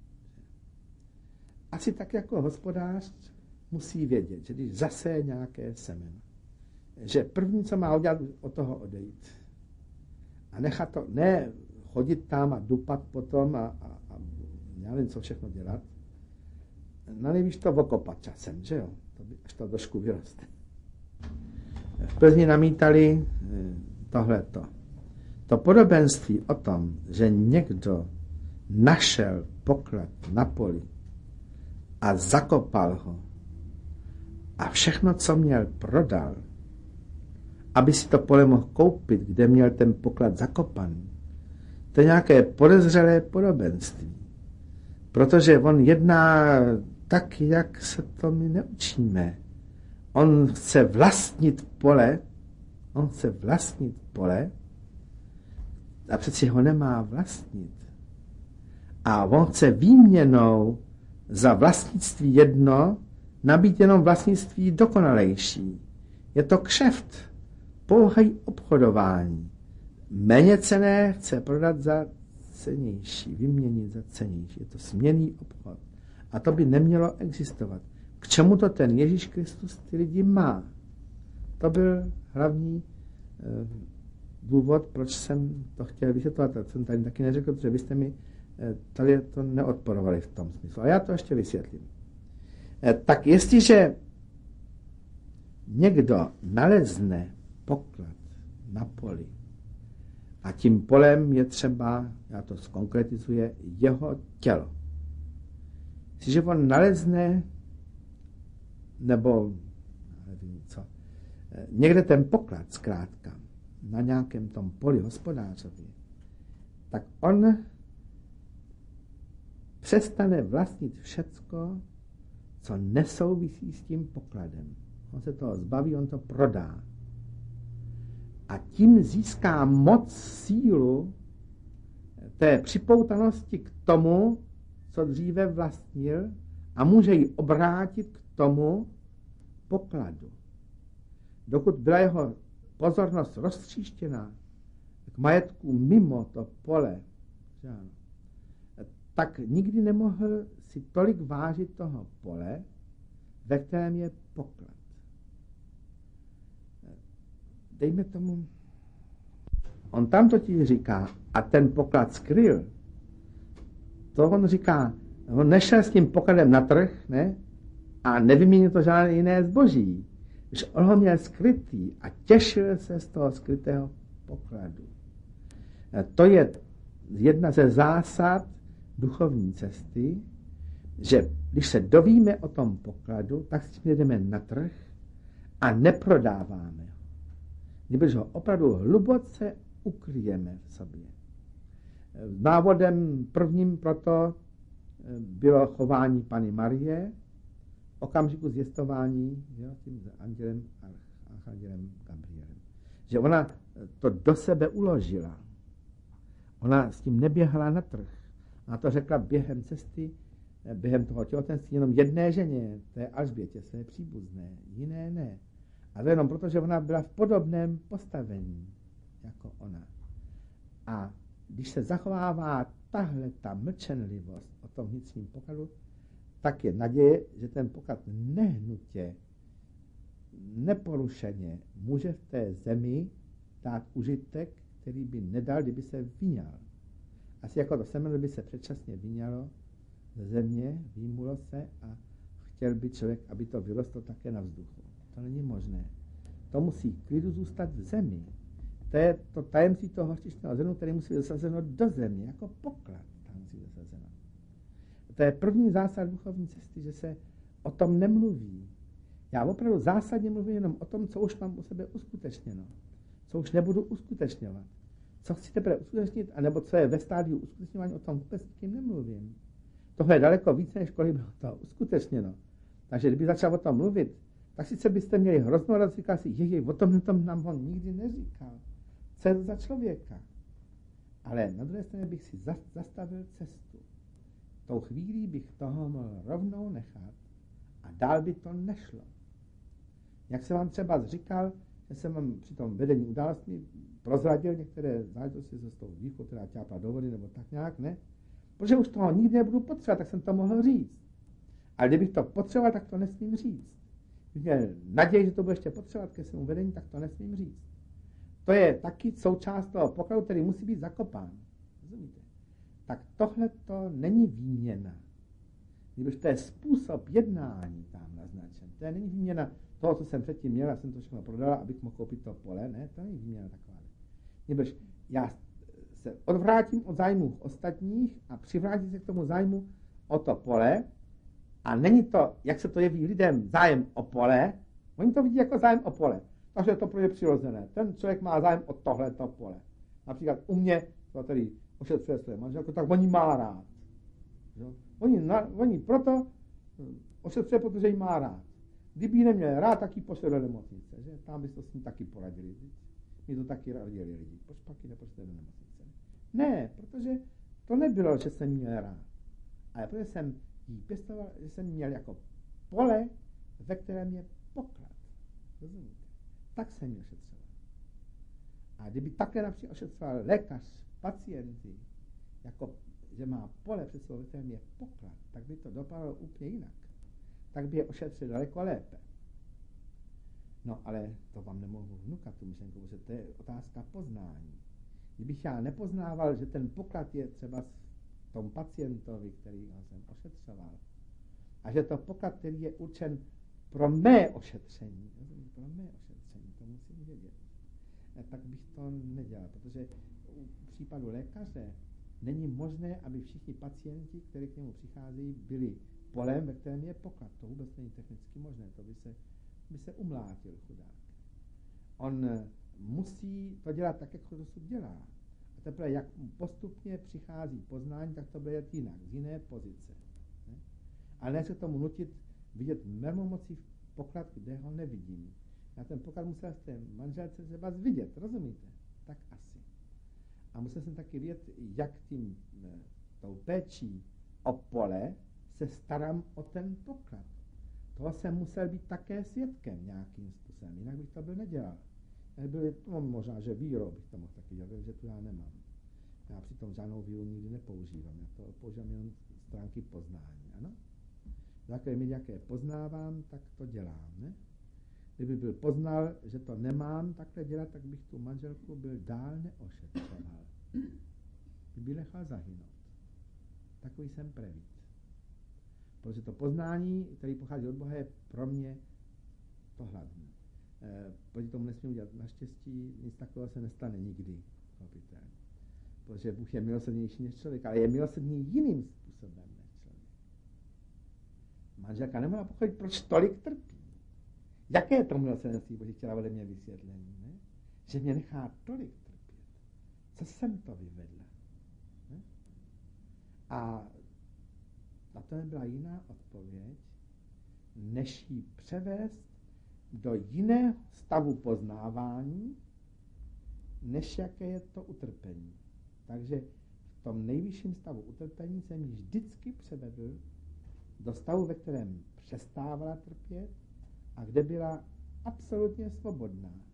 Asi tak jako hospodář musí vědět, že když zaseje nějaké semeno, že první, co má udělat, od toho odejít. A nechat to, ne chodit tam a dupat potom a, a, a já nevím, co všechno dělat. Na nejvíc to okopat časem, že jo? To by, až to trošku vyroste. V Plzni namítali tohleto. To podobenství o tom, že někdo našel poklad na poli a zakopal ho a všechno, co měl, prodal, aby si to pole mohl koupit, kde měl ten poklad zakopaný. To je nějaké podezřelé podobenství. Protože on jedná tak, jak se to my neučíme. On chce vlastnit pole, on chce vlastnit pole a přeci ho nemá vlastnit. A on chce výměnou za vlastnictví jedno nabít jenom vlastnictví dokonalejší. Je to kšeft, pouhý obchodování. Méně cenné chce prodat za cennější, vyměnit za cennější. Je to směnný obchod. A to by nemělo existovat. K čemu to ten Ježíš Kristus ty lidi má? To byl hlavní eh, důvod, proč jsem to chtěl vysvětlovat. To jsem tady taky neřekl, protože vy jste mi eh, tady to neodporovali v tom smyslu. A já to ještě vysvětlím. Eh, tak jestliže někdo nalezne poklad na poli, a tím polem je třeba, já to zkonkretizuje, jeho tělo. Jestliže on nalezne, nebo nevím co, někde ten poklad zkrátka, na nějakém tom poli hospodářově, tak on přestane vlastnit všecko, co nesouvisí s tím pokladem. On se toho zbaví, on to prodá. A tím získá moc, sílu té připoutanosti k tomu, co dříve vlastnil, a může ji obrátit k tomu pokladu. Dokud byla jeho pozornost roztříštěná k majetku mimo to pole, že ano, tak nikdy nemohl si tolik vážit toho pole, ve kterém je poklad. Dejme tomu, on tam totiž říká, a ten poklad skryl, to on říká, on nešel s tím pokladem na trh, ne? A nevyměnil to žádné jiné zboží. Když on ho měl skrytý a těšil se z toho skrytého pokladu. To je jedna ze zásad duchovní cesty, že když se dovíme o tom pokladu, tak s tím jdeme na trh a neprodáváme ho. Když ho opravdu hluboce ukryjeme v sobě. Návodem prvním proto bylo chování Panny Marie v okamžiku zvěstování, jo, tím andělem, archandělem Gabrielem. Že ona to do sebe uložila. Ona s tím neběhla na trh. A to řekla během cesty, během toho těhotenství jenom jedné ženě, té Alžbětě, své příbuzné, jiné ne. A to jenom proto, že ona byla v podobném postavení jako ona. A když se zachovává tahle ta mlčenlivost o tom vnitřním pokladu, tak je naděje, že ten poklad nehnutě, neporušeně může v té zemi dát užitek, který by nedal, kdyby se vyňal. Asi jako to semeno by se předčasně vyňalo ze země, výmulo se a chtěl by člověk, aby to vyrostlo také na vzduchu. To není možné. To musí klidu zůstat v zemi. To je to tajemství toho hořčičného zrnu, který musí být zasazeno do země, jako poklad tam musí být zasazeno. To je první zásad duchovní cesty, že se o tom nemluví. Já opravdu zásadně mluvím jenom o tom, co už mám u sebe uskutečněno. Co už nebudu uskutečňovat. Co chci teprve uskutečnit, anebo co je ve stádiu uskutečňování, o tom vůbec s tím nemluvím. Tohle je daleko více, než kolik bylo to uskutečněno. Takže kdyby začal o tom mluvit, tak sice byste měli hroznou radost, říkal si, jeji, o tom, tom nám on nikdy neříkal. Co je to za člověka? Ale na druhé straně bych si zastavil cestu. Tou chvílí bych toho mohl rovnou nechat a dál by to nešlo. Jak jsem vám třeba říkal, že jsem vám při tom vedení událostí prozradil některé záležitosti se s tou dívkou, která ťápla do vody, nebo tak nějak, ne? Protože už toho nikdy nebudu potřebovat, tak jsem to mohl říct. Ale kdybych to potřeboval, tak to nesmím říct. Když měl naději, že to bude ještě potřebovat ke svému vedení, tak to nesmím říct. To je taky součást toho pokladu, který musí být zakopán. Rozumíte? Tak tohle to není výměna. Když to je způsob jednání tam naznačen. To je není výměna toho, co jsem předtím měl, já jsem to všechno prodala, abych mohl koupit to pole. Ne, to není výměna taková. Nebož já se odvrátím od zájmů ostatních a přivrátím se k tomu zájmu o to pole. A není to, jak se to jeví lidem, zájem o pole. Oni to vidí jako zájem o pole. Takže to pro ně přirozené. Ten člověk má zájem o tohleto pole. Například u mě, to tady ošetřuje své manželku, tak oni má rád. Jo? Oni, na, oni proto ošetřuje, protože jí má rád. Kdyby ji neměl rád, tak ji pošle do nemocnice. Že? Tam by to s ní taky poradili. Mi to taky radili lidi. Proč pak ji nepošle do nemocnice? Ne, protože to nebylo, že jsem měl rád. Ale protože jsem jí pěstoval, že jsem měl jako pole, ve kterém je poklad. Rozumíte? Tak jsem ji ošetřoval. A kdyby takhle například ošetřoval lékař pacienty, jako že má pole před sebou, ve kterém je poklad, tak by to dopadlo úplně jinak. Tak by je ošetřil daleko lépe. No ale to vám nemohu vnukat tu myšlenku, protože to je otázka poznání. Kdybych já nepoznával, že ten poklad je třeba v tom pacientovi, který jsem ošetřoval, a že to poklad, který je určen pro mé ošetření, pro mé ošetření, to musím vědět, tak bych to nedělal, protože v případu lékaře není možné, aby všichni pacienti, kteří k němu přicházejí, byli polem, ve kterém je poklad. To vůbec není technicky možné, to by se, by se umlátil chudák. On musí to dělat tak, jak to dosud dělá. A teprve, jak postupně přichází poznání, tak to bude jinak, z jiné pozice. Ne? Ale ne se tomu nutit vidět mermomocí poklad, kde ho nevidím. Já ten poklad musel v té manželce třeba vidět, rozumíte? Tak asi. A musel jsem taky vědět, jak tím tou péčí o pole se starám o ten poklad. Toho jsem musel být také svědkem nějakým způsobem, jinak bych to byl nedělal. Byly, no, možná, že víro bych to mohl taky dělat, že tu já nemám. Já přitom žádnou víru nikdy nepoužívám, já to používám jen stránky poznání, ano? Takové my, jaké poznávám, tak to dělám, ne? Kdyby byl poznal, že to nemám takhle dělat, tak bych tu manželku byl dál neošetřoval. Kdyby nechal zahynout. Takový jsem prevíc. Protože to poznání, které pochází od Boha, je pro mě to hlavní. E, proti tomu nesmím udělat. Naštěstí nic takového se nestane nikdy. Chopitelně. Protože Bůh je milosrdnější než člověk, ale je milosrdný jiným způsobem než člověk. Manželka nemohla pochopit, proč tolik trpí. Jaké je to milosrdenství, Boží, chtěla ode mě vysvětlení, ne? Že mě nechá tolik trpět. Co jsem to vyvedla? Ne? A na to nebyla jiná odpověď, než ji převést do jiného stavu poznávání, než jaké je to utrpení. Takže v tom nejvyšším stavu utrpení jsem ji vždycky převedl do stavu, ve kterém přestávala trpět a kde byla absolutně svobodná.